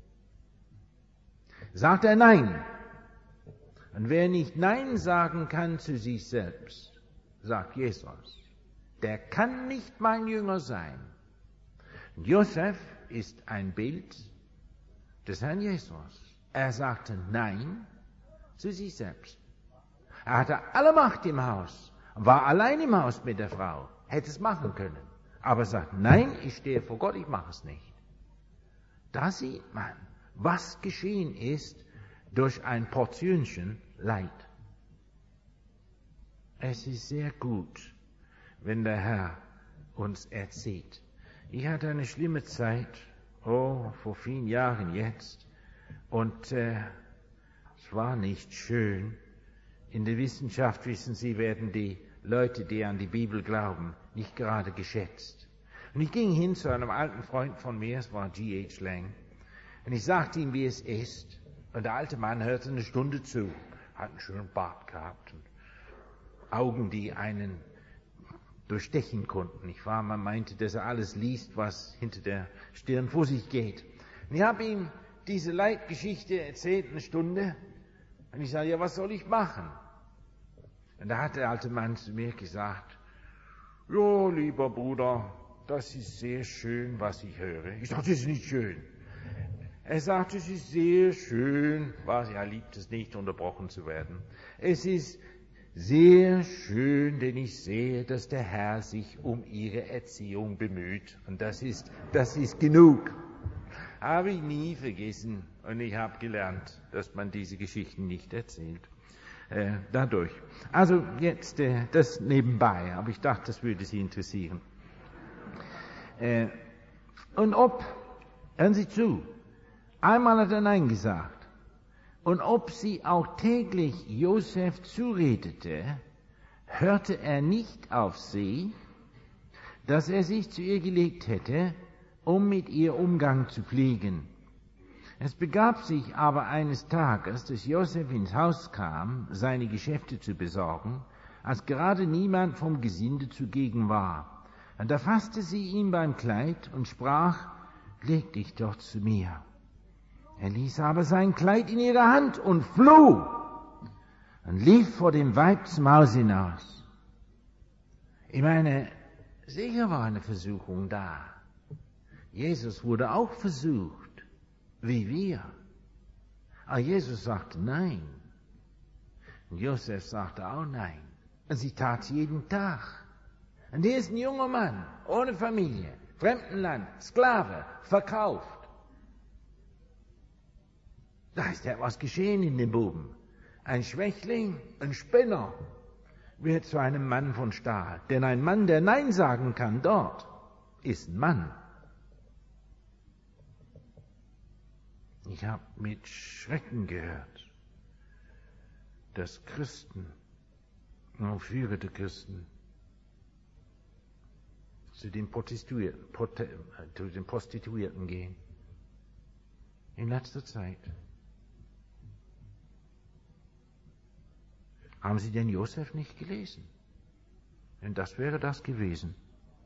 sagt er Nein. Und wer nicht Nein sagen kann zu sich selbst, sagt Jesus, der kann nicht mein Jünger sein. Und Josef ist ein Bild des Herrn Jesus. Er sagte Nein zu sich selbst. Er hatte alle Macht im Haus, war allein im Haus mit der Frau, hätte es machen können. Aber sagt, nein, ich stehe vor Gott, ich mache es nicht. Da sieht man, was geschehen ist durch ein Portionchen Leid. Es ist sehr gut, wenn der Herr uns erzieht. Ich hatte eine schlimme Zeit, oh, vor vielen Jahren jetzt, und äh, es war nicht schön. In der Wissenschaft, wissen Sie, werden die Leute, die an die Bibel glauben, nicht gerade geschätzt. Und ich ging hin zu einem alten Freund von mir, es war G H Lang, und ich sagte ihm, wie es ist. Und der alte Mann hörte eine Stunde zu, hat einen schönen Bart gehabt und Augen, die einen durchstechen konnten. Ich war, man meinte, dass er alles liest, was hinter der Stirn vor sich geht. Und ich habe ihm diese Leitgeschichte erzählt, eine Stunde, und ich sage, ja, was soll ich machen? Und da hat der alte Mann zu mir gesagt, ja, lieber Bruder, das ist sehr schön, was ich höre. Ich dachte, das ist nicht schön. Er sagt, es ist sehr schön, was, er liebt es nicht, unterbrochen zu werden. Es ist sehr schön, denn ich sehe, dass der Herr sich um ihre Erziehung bemüht. Und das ist, das ist genug. Habe ich nie vergessen. Und ich habe gelernt, dass man diese Geschichten nicht erzählt. Äh, dadurch. Also jetzt äh, das nebenbei, aber ich dachte, das würde Sie interessieren. Äh, und ob, hören Sie zu, einmal hat er Nein gesagt, und ob sie auch täglich Josef zuredete, hörte er nicht auf sie, dass er sich zu ihr gelegt hätte, um mit ihr Umgang zu pflegen. Es begab sich aber eines Tages, dass Josef ins Haus kam, seine Geschäfte zu besorgen, als gerade niemand vom Gesinde zugegen war. Und da fasste sie ihn beim Kleid und sprach, leg dich doch zu mir. Er ließ aber sein Kleid in ihre Hand und floh und lief vor dem Weib zum Haus hinaus. Ich meine, sicher war eine Versuchung da. Jesus wurde auch versucht, wie wir. Aber Jesus sagte nein. Und Josef sagte auch nein. Und sie tat es jeden Tag. Und hier ist ein junger Mann, ohne Familie, Fremdenland, Sklave, verkauft. Da ist etwas geschehen in dem Buben. Ein Schwächling, ein Spinner. wird zu einem Mann von Stahl. Denn ein Mann, der Nein sagen kann dort, ist ein Mann. Ich habe mit Schrecken gehört, dass Christen, aufführende Christen, zu den Prostituierten, zu den Prostituierten gehen. In letzter Zeit. Haben Sie den Josef nicht gelesen? Denn das wäre das gewesen.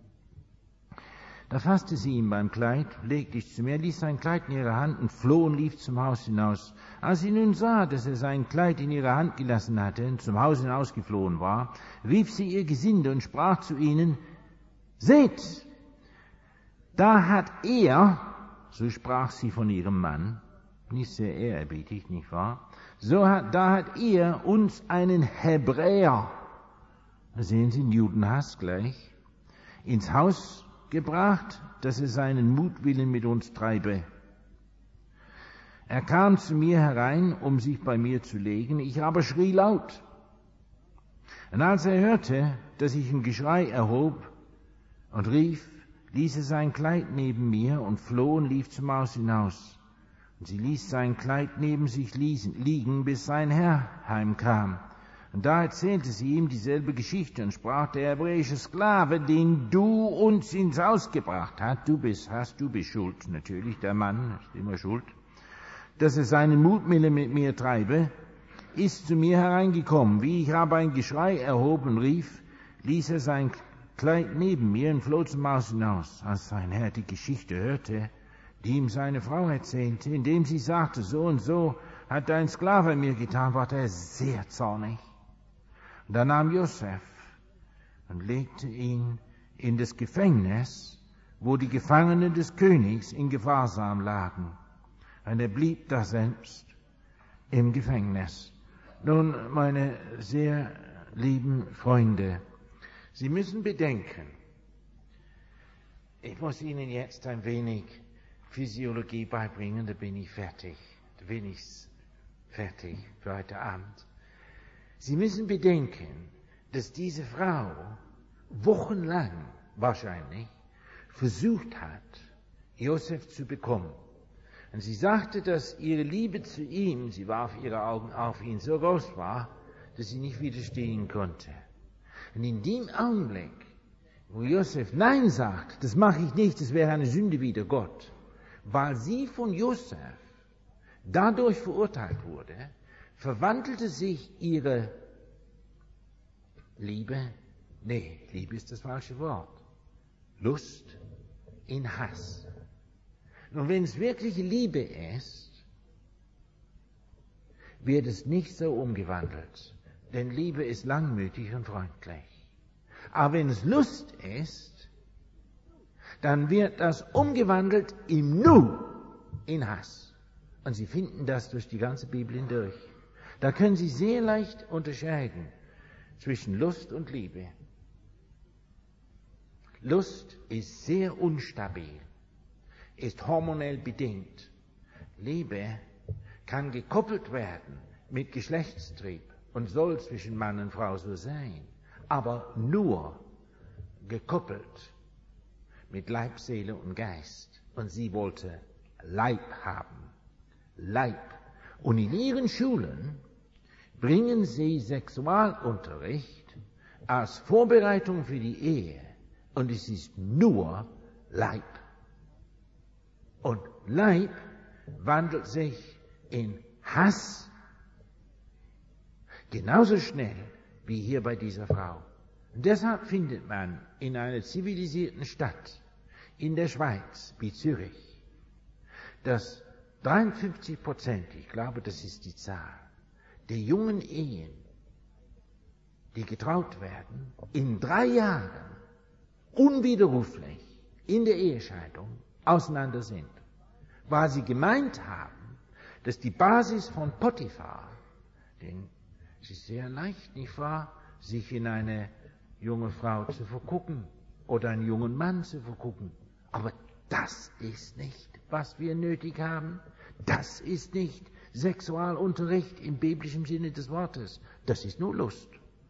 Da fasste sie ihn beim Kleid, legte ich zu mir, ließ sein Kleid in ihre Hand und floh und lief zum Haus hinaus. Als sie nun sah, dass er sein Kleid in ihrer Hand gelassen hatte und zum Haus hinausgeflohen war, rief sie ihr Gesinde und sprach zu ihnen, seht, da hat er, so sprach sie von ihrem Mann, nicht sehr ehrerbietig, nicht wahr? So hat, da hat er uns einen Hebräer, da sehen Sie den Judenhass gleich, ins Haus gebracht, dass er seinen Mutwillen mit uns treibe. Er kam zu mir herein, um sich bei mir zu legen, ich aber schrie laut. Und als er hörte, dass ich ein Geschrei erhob und rief, ließ er sein Kleid neben mir und floh und lief zum Haus hinaus. Und sie ließ sein Kleid neben sich liegen, bis sein Herr heimkam. Und da erzählte sie ihm dieselbe Geschichte und sprach, der hebräische Sklave, den du uns ins Haus gebracht hast, du bist, hast, du bist schuld, natürlich, der Mann ist immer schuld, dass er seinen Mutwillen mit mir treibe, ist zu mir hereingekommen. Wie ich aber ein Geschrei erhoben rief, ließ er sein Kleid neben mir und floh zum Haus hinaus. Als sein Herr die Geschichte hörte, die ihm seine Frau erzählte, indem sie sagte, so und so hat dein Sklave mir getan, war er sehr zornig. Und da nahm Josef und legte ihn in das Gefängnis, wo die Gefangenen des Königs in Gewahrsam lagen. Und er blieb da selbst im Gefängnis. Nun, meine sehr lieben Freunde, Sie müssen bedenken, ich muss Ihnen jetzt ein wenig Physiologie beibringen, da bin ich fertig, da bin ich fertig für heute Abend. Sie müssen bedenken, dass diese Frau wochenlang wahrscheinlich versucht hat, Josef zu bekommen. Und sie sagte, dass ihre Liebe zu ihm, sie warf ihre Augen auf ihn, so groß war, dass sie nicht widerstehen konnte. Und in dem Augenblick, wo Josef Nein sagt, das mache ich nicht, das wäre eine Sünde wider Gott, weil sie von Josef dadurch verurteilt wurde, verwandelte sich ihre Liebe, nee, Liebe ist das falsche Wort, Lust in Hass. Und wenn es wirkliche Liebe ist, wird es nicht so umgewandelt, denn Liebe ist langmütig und freundlich. Aber wenn es Lust ist, dann wird das umgewandelt im Nu in Hass. Und Sie finden das durch die ganze Bibel hindurch. Da können Sie sehr leicht unterscheiden zwischen Lust und Liebe. Lust ist sehr unstabil, ist hormonell bedingt. Liebe kann gekoppelt werden mit Geschlechtstrieb und soll zwischen Mann und Frau so sein, aber nur gekoppelt mit Leib, Seele und Geist. Und sie wollte Leib haben. Leib. Und in ihren Schulen bringen sie Sexualunterricht als Vorbereitung für die Ehe. Und es ist nur Leib. Und Leib wandelt sich in Hass genauso schnell wie hier bei dieser Frau. Und deshalb findet man in einer zivilisierten Stadt in der Schweiz wie Zürich, dass dreiundfünfzig Prozent, ich glaube, das ist die Zahl, der jungen Ehen, die getraut werden, in drei Jahren unwiderruflich in der Ehescheidung auseinander sind, weil sie gemeint haben, dass die Basis von Potiphar, denn es ist sehr leicht, nicht wahr, sich in eine junge Frau zu vergucken oder einen jungen Mann zu vergucken. Aber das ist nicht, was wir nötig haben. Das ist nicht Sexualunterricht im biblischen Sinne des Wortes. Das ist nur Lust.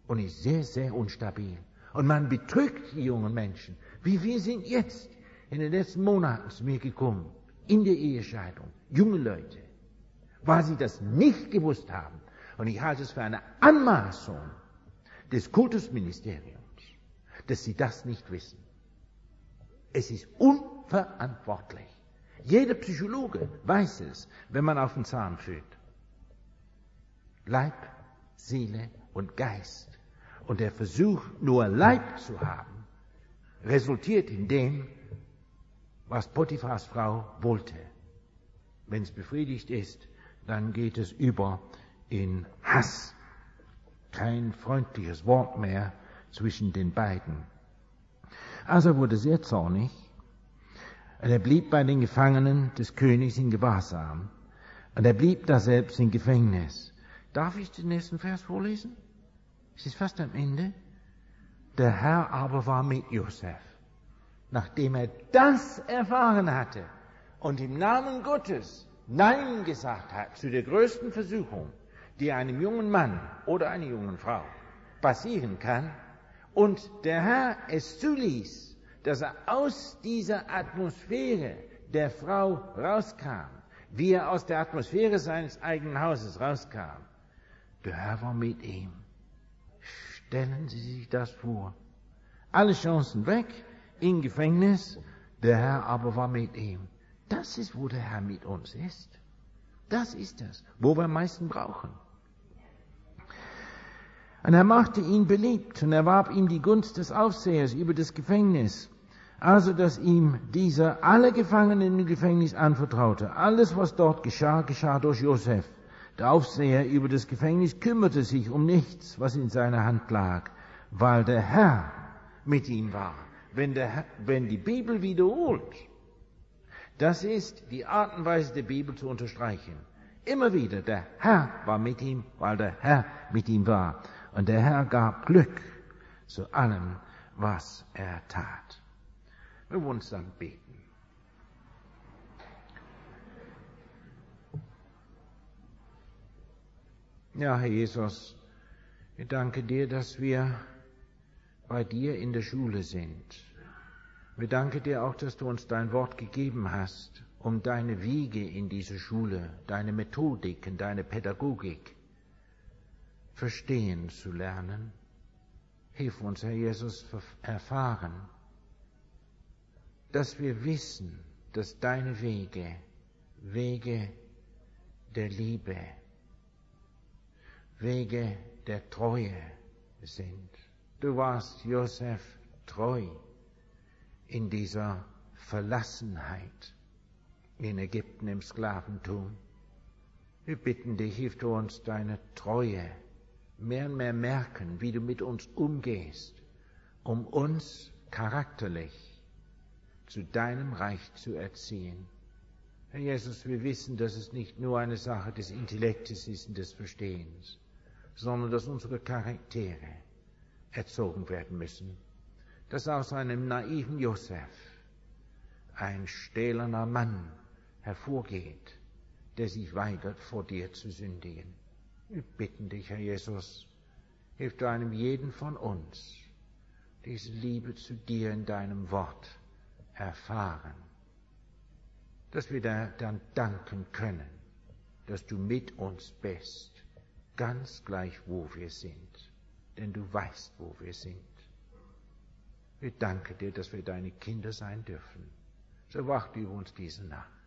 und ist sehr, sehr unstabil. Und man betrügt die jungen Menschen. Wie wir sind jetzt in den letzten Monaten zu mir gekommen, in der Ehescheidung, junge Leute, weil sie das nicht gewusst haben. Und ich halte es für eine Anmaßung des Kultusministeriums, dass sie das nicht wissen. Es ist unverantwortlich. Jeder Psychologe weiß es, wenn man auf den Zahn fühlt. Leib, Seele und Geist. Und der Versuch, nur Leib zu haben, resultiert in dem, was Potiphars Frau wollte. Wenn es befriedigt ist, dann geht es über in Hass. Kein freundliches Wort mehr zwischen den beiden. Also er wurde sehr zornig. Und er blieb bei den Gefangenen des Königs in Gewahrsam. Und er blieb da selbst im Gefängnis. Darf ich den nächsten Vers vorlesen? Es ist fast am Ende. Der Herr aber war mit Josef. Nachdem er das erfahren hatte und im Namen Gottes Nein gesagt hat zu der größten Versuchung, die einem jungen Mann oder einer jungen Frau passieren kann, und der Herr es zuließ, dass er aus dieser Atmosphäre der Frau rauskam, wie er aus der Atmosphäre seines eigenen Hauses rauskam. Der Herr war mit ihm. Stellen Sie sich das vor. Alle Chancen weg, im Gefängnis, der Herr aber war mit ihm. Das ist, wo der Herr mit uns ist. Das ist das, wo wir am meisten brauchen. Und er machte ihn beliebt und erwarb ihm die Gunst des Aufsehers über das Gefängnis. Also, dass ihm dieser alle Gefangenen im Gefängnis anvertraute. Alles, was dort geschah, geschah durch Josef. Der Aufseher über das Gefängnis kümmerte sich um nichts, was in seiner Hand lag, weil der Herr mit ihm war. Wenn, der, wenn die Bibel wiederholt, das ist die Art und Weise der Bibel zu unterstreichen. Immer wieder, der Herr war mit ihm, weil der Herr mit ihm war. Und der Herr gab Glück zu allem, was er tat. Wir wollen uns dann beten. Ja, Herr Jesus, ich danke dir, dass wir bei dir in der Schule sind. Wir danken dir auch, dass du uns dein Wort gegeben hast, um deine Wege in dieser Schule, deine Methodiken, deine Pädagogik verstehen zu lernen. Hilf uns, Herr Jesus, erfahren, dass wir wissen, dass deine Wege Wege der Liebe, Wege der Treue sind. Du warst, Josef, treu in dieser Verlassenheit in Ägypten im Sklaventum. Wir bitten dich, hilf du uns deine Treue mehr und mehr merken, wie du mit uns umgehst, um uns charakterlich zu deinem Reich zu erziehen. Herr Jesus, wir wissen, dass es nicht nur eine Sache des Intellektes ist und des Verstehens, sondern dass unsere Charaktere erzogen werden müssen. Dass aus einem naiven Josef ein stählerner Mann hervorgeht, der sich weigert, vor dir zu sündigen. Wir bitten dich, Herr Jesus, hilf du einem jeden von uns, diese Liebe zu dir in deinem Wort erfahren, dass wir da dann danken können, dass du mit uns bist, ganz gleich, wo wir sind, denn du weißt, wo wir sind. Wir danken dir, dass wir deine Kinder sein dürfen. So wacht über uns diese Nacht.